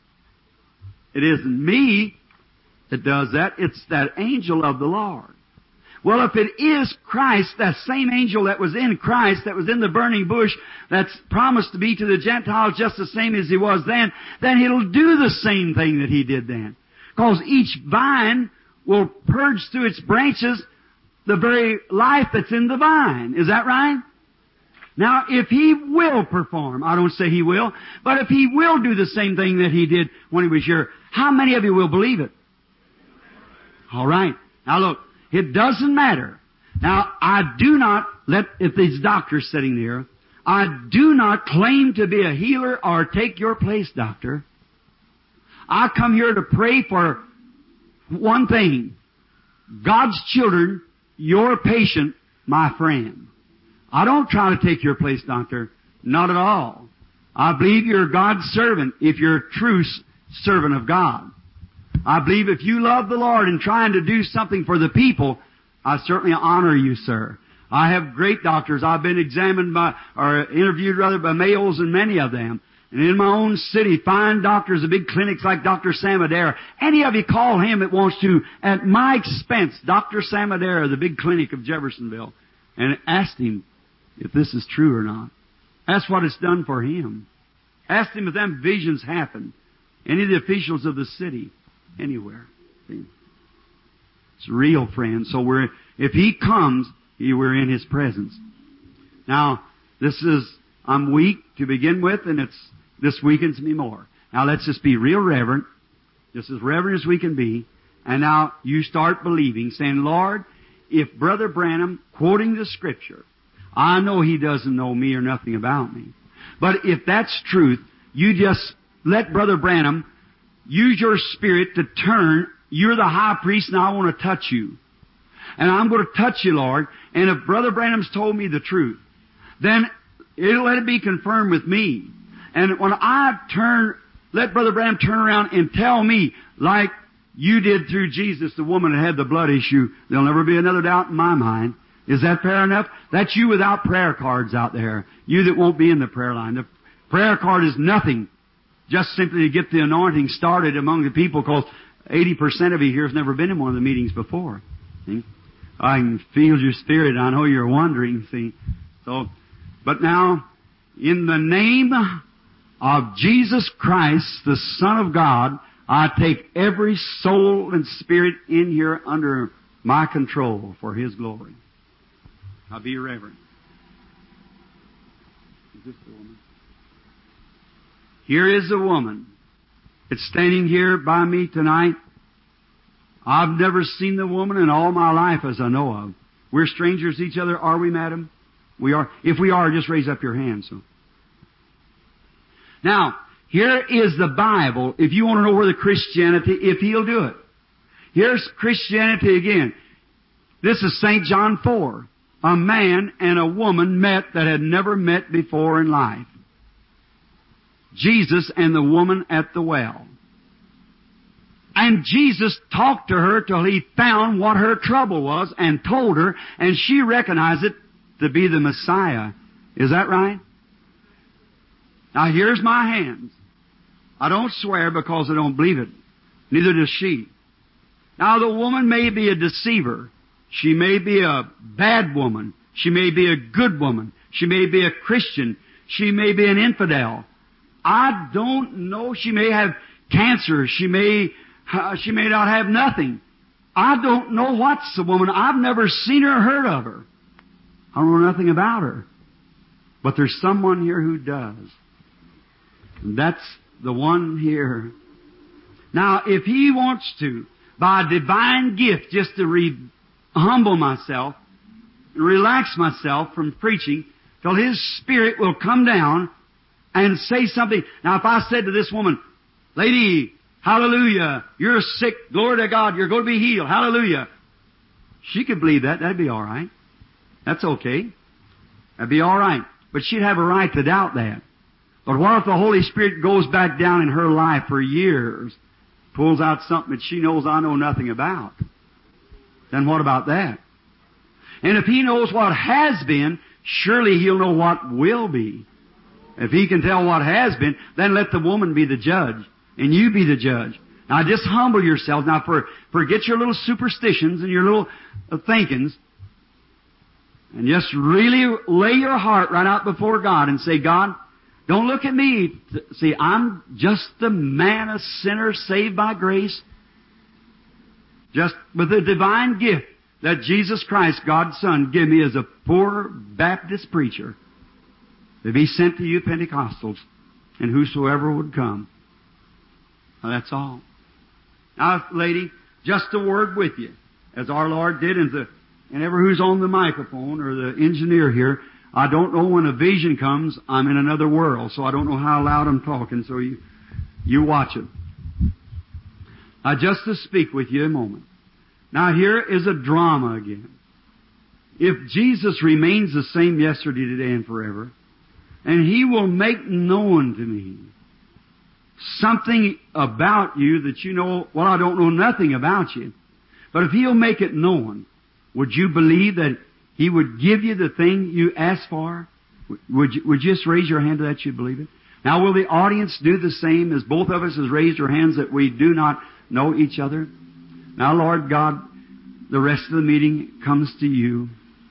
it isn't me that does that. It's that angel of the Lord. Well, if it is Christ, that same angel that was in Christ, that was in the burning bush, that's promised to be to the Gentiles just the same as He was then, then He'll do the same thing that He did then. Because each vine will purge through its branches the very life that's in the vine. Is that right? Now, if He will perform, I don't say He will, but if He will do the same thing that He did when He was here, how many of you will believe it? All right. Now look. It doesn't matter. Now, I do not let, if these doctors sitting there, I do not claim to be a healer or take your place, doctor. I come here to pray for one thing. God's children, your patient, my friend. I don't try to take your place, doctor. Not at all. I believe you're God's servant if you're a true servant of God. I believe if you love the Lord and trying to do something for the people, I certainly honor you, sir. I have great doctors. I've been examined by, or interviewed rather, by Mayos and many of them. And in my own city, fine doctors, the big clinics like Doctor Samadera. Any of you call him that wants to, at my expense, Doctor Samadera, the big clinic of Jeffersonville, and ask him if this is true or not. That's what it's done for him. Ask him if them visions happen. Any of the officials of the city. Anywhere. See? It's real, friends. So we're, if He comes, we're in His presence. Now, this is, I'm weak to begin with, and it's, this weakens me more. Now let's just be real reverent. Just as reverent as we can be. And now you start believing, saying, Lord, if Brother Branham, quoting the Scripture, I know he doesn't know me or nothing about me. But if that's truth, you just let Brother Branham use your spirit to turn. You're the high priest and I want to touch you. And I'm going to touch you, Lord. And if Brother Branham's told me the truth, then it'll let it be confirmed with me. And when I turn, let Brother Branham turn around and tell me, like you did through Jesus, the woman that had the blood issue, there'll never be another doubt in my mind. Is that fair enough? That's you without prayer cards out there. You that won't be in the prayer line. The prayer card is nothing. Just simply to get the anointing started among the people, because eighty percent of you here has never been in one of the meetings before. See? I can feel your spirit. I know you're wondering, see. So, but now, in the name of Jesus Christ, the Son of God, I take every soul and spirit in here under my control for His glory. I'll be reverent. Is this the woman? Here is a woman. It's standing here by me tonight. I've never seen the woman in all my life as I know of. We're strangers to each other, are we, madam? We are. If we are, just raise up your hand. So, now, here is the Bible. If you want to know where the Christianity, if He'll do it. Here's Christianity again. This is Saint John four. A man and a woman met that had never met before in life. Jesus and the woman at the well. And Jesus talked to her till He found what her trouble was and told her, and she recognized it to be the Messiah. Is that right? Now here's my hands. I don't swear because I don't believe it. Neither does she. Now the woman may be a deceiver. She may be a bad woman. She may be a good woman. She may be a Christian. She may be an infidel. I don't know. She may have cancer. She may, uh, she may not have nothing. I don't know what's the woman. I've never seen her or heard of her. I don't know nothing about her. But there's someone here who does. And that's the one here. Now, if He wants to, by a divine gift, just to re- humble myself, relax myself from preaching, till His Spirit will come down and say something. Now, if I said to this woman, lady, hallelujah, you're sick, glory to God, you're going to be healed, hallelujah. She could believe that. That'd be all right. That's okay. That'd be all right. But she'd have a right to doubt that. But what if the Holy Spirit goes back down in her life for years, pulls out something that she knows I know nothing about? Then what about that? And if He knows what has been, surely He'll know what will be. If He can tell what has been, then let the woman be the judge, and you be the judge. Now just humble yourselves. Now for, forget your little superstitions and your little uh, thinkings, and just really lay your heart right out before God and say, God, don't look at me. See, I'm just a man, a sinner, saved by grace, just with the divine gift that Jesus Christ, God's Son, gave me as a poor Baptist preacher to be sent to you Pentecostals and whosoever would come. Now, that's all. Now, lady, just a word with you, as our Lord did, and, the, and ever who's on the microphone or the engineer here, I don't know when a vision comes, I'm in another world, so I don't know how loud I'm talking, so you, you watch it. Now, just to speak with you a moment. Now, here is a drama again. If Jesus remains the same yesterday, today, and forever, and He will make known to me something about you that you know, well, I don't know nothing about you, but if He'll make it known, would you believe that He would give you the thing you asked for? Would you, would you just raise your hand to that you believe it? Now, will the audience do the same as both of us has raised our hands that we do not know each other? Now, Lord God, the rest of the meeting comes to You.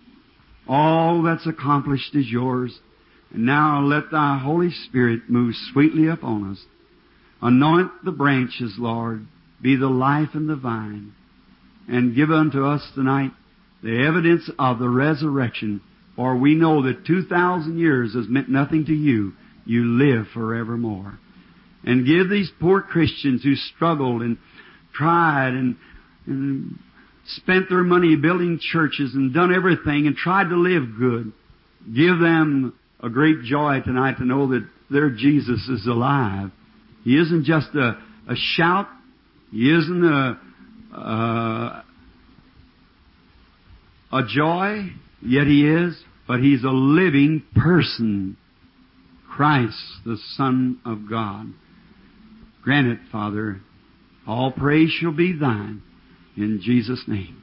All that's accomplished is Yours. And now let Thy Holy Spirit move sweetly upon us. Anoint the branches, Lord. Be the life and the vine. And give unto us tonight the evidence of the resurrection. For we know that two thousand years has meant nothing to You. You live forevermore. And give these poor Christians who struggled and tried and, and spent their money building churches and done everything and tried to live good, give them a great joy tonight to know that their Jesus is alive. He isn't just a, a shout. He isn't a, a, a joy, yet He is, but He's a living person. Christ, the Son of God. Grant it, Father. All praise shall be Thine. In Jesus' name.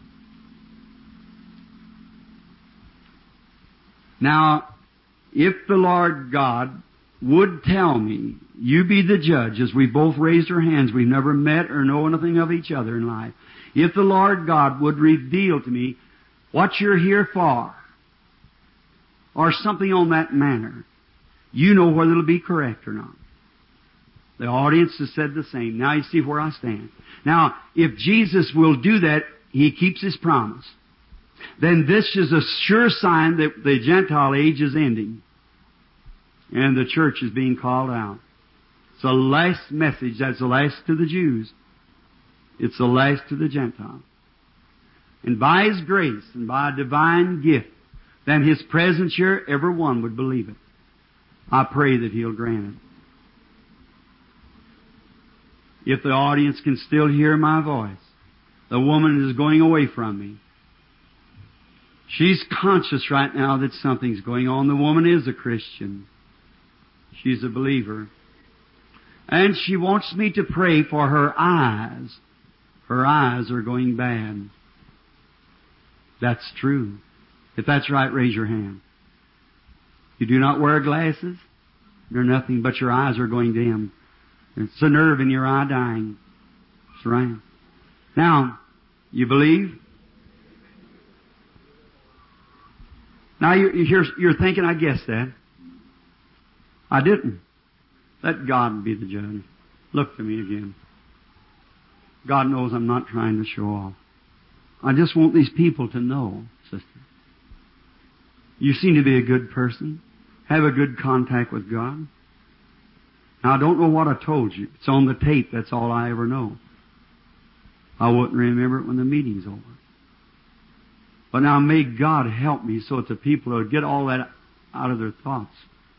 Now, if the Lord God would tell me, You be the judge, as we both raised our hands, we've never met or know anything of each other in life. If the Lord God would reveal to me what you're here for, or something on that manner, you know whether it'll be correct or not. The audience has said the same. Now you see where I stand. Now, if Jesus will do that, He keeps His promise. Then this is a sure sign that the Gentile age is ending. And the church is being called out. It's the last message. That's the last to the Jews. It's the last to the Gentiles. And by His grace and by a divine gift, then His presence here, everyone would believe it. I pray that He'll grant it. If the audience can still hear my voice, the woman is going away from me. She's conscious right now that something's going on. The woman is a Christian. She's a believer. And she wants me to pray for her eyes. Her eyes are going bad. That's true. If that's right, raise your hand. You do not wear glasses? They're nothing but your eyes are going dim. It's a nerve in your eye dying. That's right. Now, you believe? Now you're, you're, you're thinking, I guessed that. I didn't. Let God be the judge. Look to me again. God knows I'm not trying to show off. I just want these people to know, sister. You seem to be a good person. Have a good contact with God. Now, I don't know what I told you. It's on the tape. That's all I ever know. I wouldn't remember it when the meeting's over. But now may God help me so that the people will get all that out of their thoughts.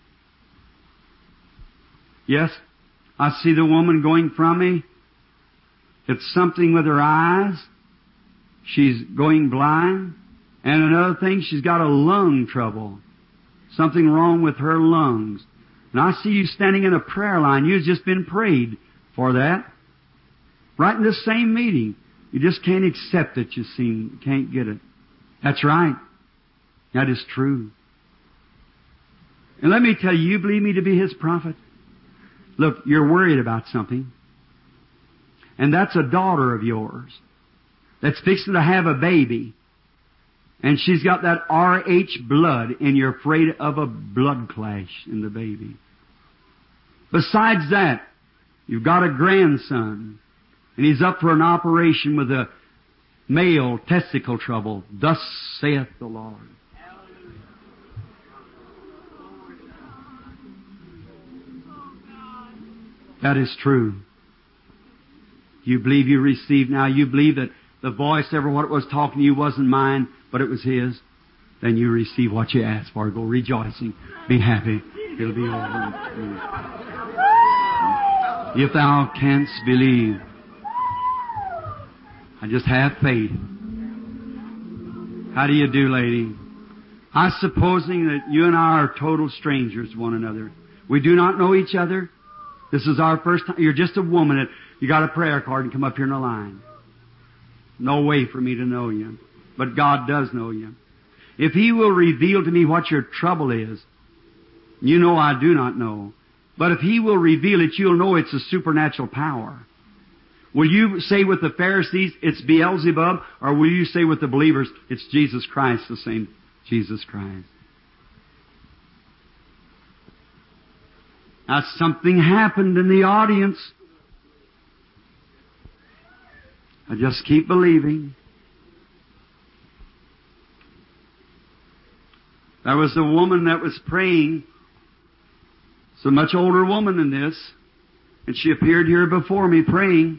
Yes, I see the woman going from me. It's something with her eyes. She's going blind. And another thing, she's got a lung trouble. Something wrong with her lungs. And I see you standing in a prayer line. You've just been prayed for that. Right in this same meeting. You just can't accept it, you see. You can't get it. That's right. That is true. And let me tell you, you believe me to be His prophet? Look, you're worried about something. And that's a daughter of yours that's fixing to have a baby. And she's got that R H blood, and you're afraid of a blood clash in the baby. Besides that, you've got a grandson, and he's up for an operation with a male testicle trouble. Thus saith the Lord. That is true. You believe you received now. You believe that the voice, ever what it was talking to you, wasn't mine, but it was His. Then you receive what you asked for. Go rejoicing. Be happy. It'll be over. If thou canst believe, I just have faith. How do you do, lady? I'm supposing that you and I are total strangers to one another. We do not know each other. This is our first time. You're just a woman that you got a prayer card and come up here in a line. No way for me to know you. But God does know you. If He will reveal to me what your trouble is, you know I do not know. But if He will reveal it, you'll know it's a supernatural power. Will you say with the Pharisees, it's Beelzebub, or will you say with the believers, it's Jesus Christ, the same Jesus Christ? Now something happened in the audience. I just keep believing. There was a woman that was praying. It's a much older woman than this. And she appeared here before me praying.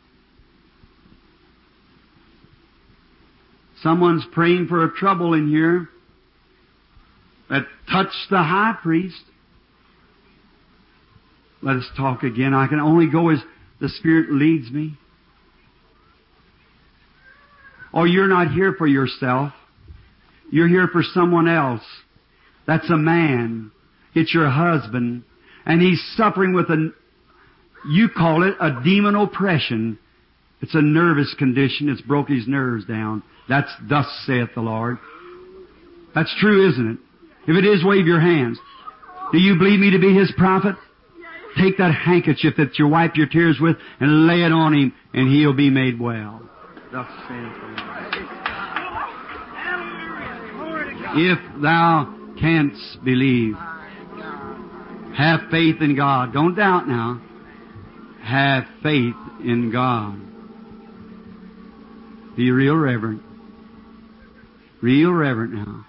Someone's praying for a trouble in here that touched the high priest. Let us talk again. I can only go as the Spirit leads me. Oh, you're not here for yourself. You're here for someone else. That's a man. It's your husband. And he's suffering with a, you call it a demon oppression. It's a nervous condition. It's broke his nerves down. That's thus saith the Lord. That's true, isn't it? If it is, wave your hands. Do you believe me to be His prophet? Take that handkerchief that you wipe your tears with and lay it on him, and he'll be made well. Thus saith the Lord. If thou canst believe. Have faith in God. Don't doubt now. Have faith in God. Be real reverent. Real reverent now.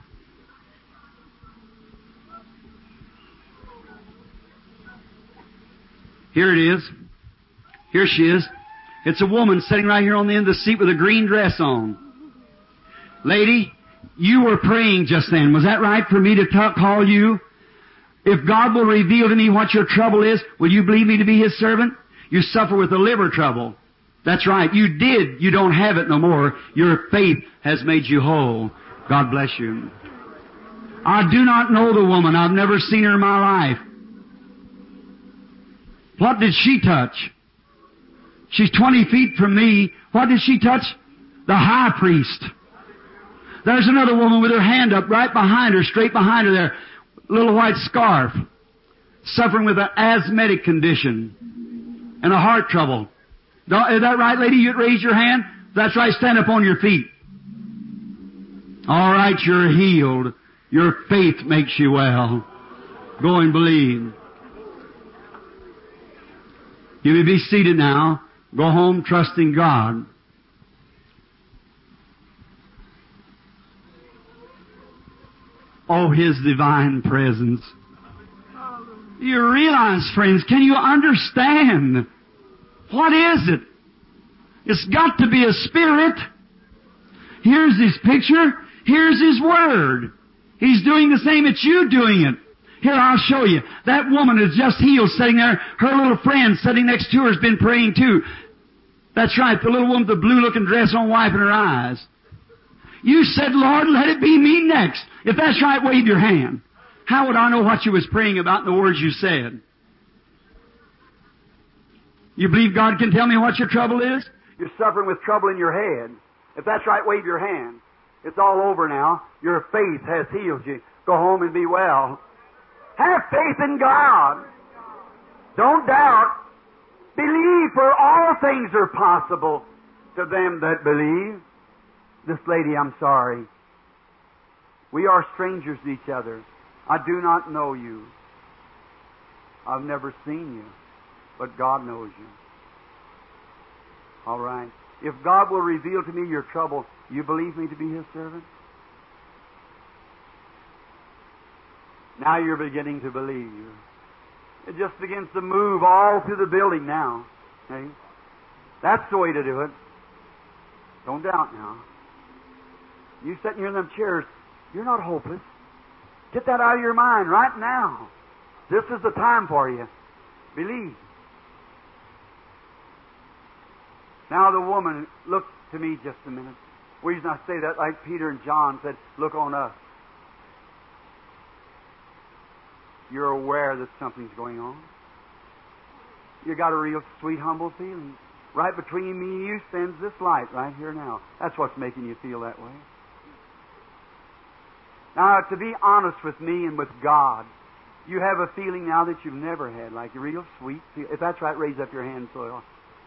Here it is. Here she is. It's a woman sitting right here on the end of the seat with a green dress on. Lady, you were praying just then. Was that right for me to talk, call you? If God will reveal to me what your trouble is, will you believe me to be His servant? You suffer with a liver trouble. That's right. You did. You don't have it no more. Your faith has made you whole. God bless you. I do not know the woman. I've never seen her in my life. What did she touch? She's twenty feet from me. What did she touch? The high priest. There's another woman with her hand up right behind her, straight behind her there. Little white scarf. Suffering with an asthmatic condition and a heart trouble. Don't, is that right, lady? You'd raise your hand? That's right. Stand up on your feet. All right, you're healed. Your faith makes you well. Go and believe. You may be seated now. Go home trusting God. Oh, His divine presence. You realize, friends, can you understand? What is it? It's got to be a spirit. Here's His picture. Here's His Word. He's doing the same as you doing it. Here, I'll show you. That woman is just healed sitting there. Her little friend sitting next to her has been praying too. That's right, the little woman with the blue-looking dress on wiping her eyes. You said, Lord, let it be me next. If that's right, wave your hand. How would I know what you was praying about in the words you said? You believe God can tell me what your trouble is? You're suffering with trouble in your head. If that's right, wave your hand. It's all over now. Your faith has healed you. Go home and be well. Have faith in God. Don't doubt. Believe, for all things are possible to them that believe. This lady, I'm sorry. We are strangers to each other. I do not know you. I've never seen you, but God knows you. All right. If God will reveal to me your trouble, you believe me to be His servant? Now you're beginning to believe. It just begins to move all through the building now. Okay? That's the way to do it. Don't doubt now. You sitting here in them chairs, you're not hopeless. Get that out of your mind right now. This is the time for you. Believe. Now the woman, look to me just a minute. The reason I say that, like Peter and John said, look on us. You're aware that something's going on. You got a real sweet, humble feeling. Right between me and you stands this light right here now. That's what's making you feel that way. Now, to be honest with me and with God, you have a feeling now that you've never had, like a real sweet feeling. If that's right, raise up your hand so it'll...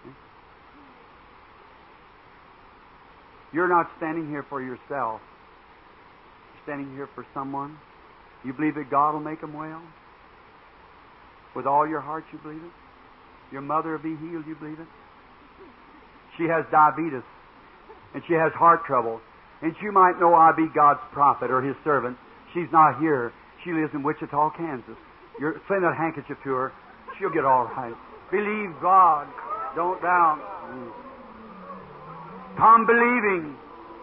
You're not standing here for yourself. You're standing here for someone. You believe that God will make them well? With all your heart, you believe it? Your mother will be healed, you believe it? She has diabetes, and she has heart trouble. And you might know I be God's prophet or His servant. She's not here. She lives in Wichita, Kansas. You're, send that handkerchief to her. She'll get all right. Believe God. Don't doubt. Come believing.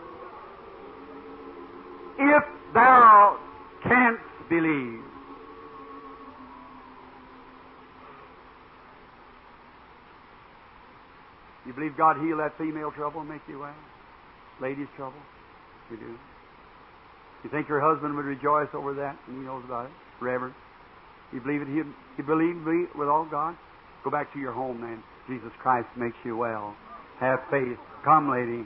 If thou canst believe. You believe God healed that female trouble and make you well? Ladies' trouble? You do. You think your husband would rejoice over that and he knows about it? Reverend. You believe it? He, you believe me with all God? Go back to your home then. Jesus Christ makes you well. Have faith. Come, lady.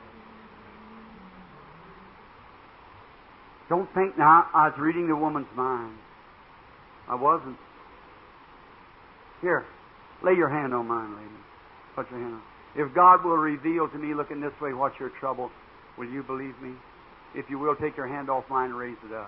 Don't think now I was reading the woman's mind. I wasn't. Here, lay your hand on mine, lady. Put your hand on. If God will reveal to me, looking this way, what's your trouble, will you believe me? If you will, take your hand off mine and raise it up.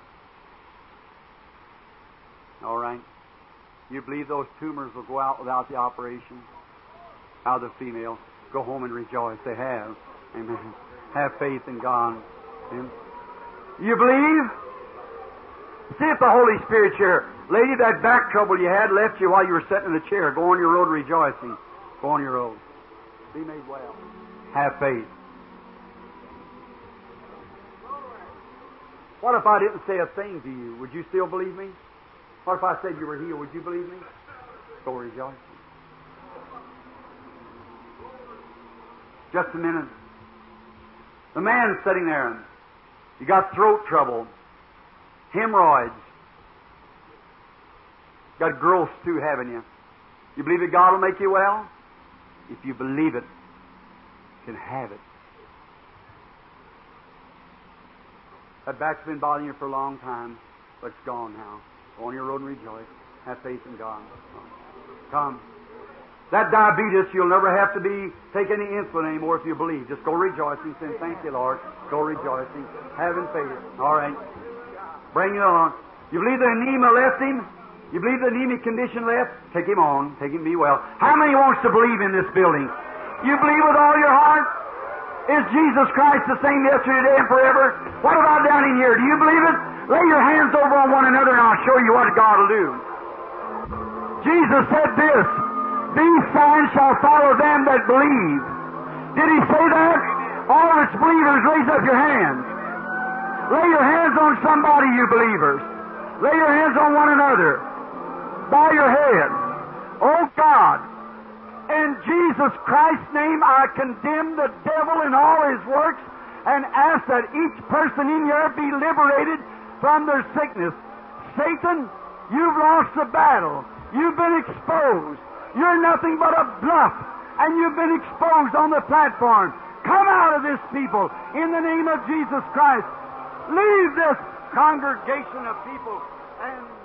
All right. You believe those tumors will go out without the operation? Out of the female. Go home and rejoice. They have. Amen. Have faith in God. Amen. You believe? See if the Holy Spirit's here. Lady, that back trouble you had left you while you were sitting in the chair. Go on your road rejoicing. Go on your road. Be made well. Have faith. What if I didn't say a thing to you? Would you still believe me? What if I said you were healed? Would you believe me? Go rejoicing. Just a minute. The man's sitting there. You got throat trouble. Hemorrhoids. Got growths too, haven't you? You believe that God will make you well? If you believe it, you can have it. That back's been bothering you for a long time, but it's gone now. Go on your road and rejoice. Have faith in God. Come. That diabetes, you'll never have to be take any insulin anymore if you believe. Just go rejoicing, saying, thank you, Lord. Go rejoicing. Having faith. All right. Bring it on. You believe the anemia left him? You believe the anemic condition left? Take him on. Take him be well. How many wants to believe in this building? You believe with all your heart? Is Jesus Christ the same yesterday, today, and forever? What about down in here? Do you believe it? Lay your hands over on one another and I'll show you what God will do. Jesus said this, these signs shall follow them that believe. Did He say that? All of its believers, raise up your hands. Lay your hands on somebody, you believers. Lay your hands on one another. Bow your head. Oh God, in Jesus Christ's name I condemn the devil and all his works and ask that each person in here be liberated from their sickness. Satan, you've lost the battle. You've been exposed. You're nothing but a bluff, and you've been exposed on the platform. Come out of this, people, in the name of Jesus Christ. Leave this congregation of people and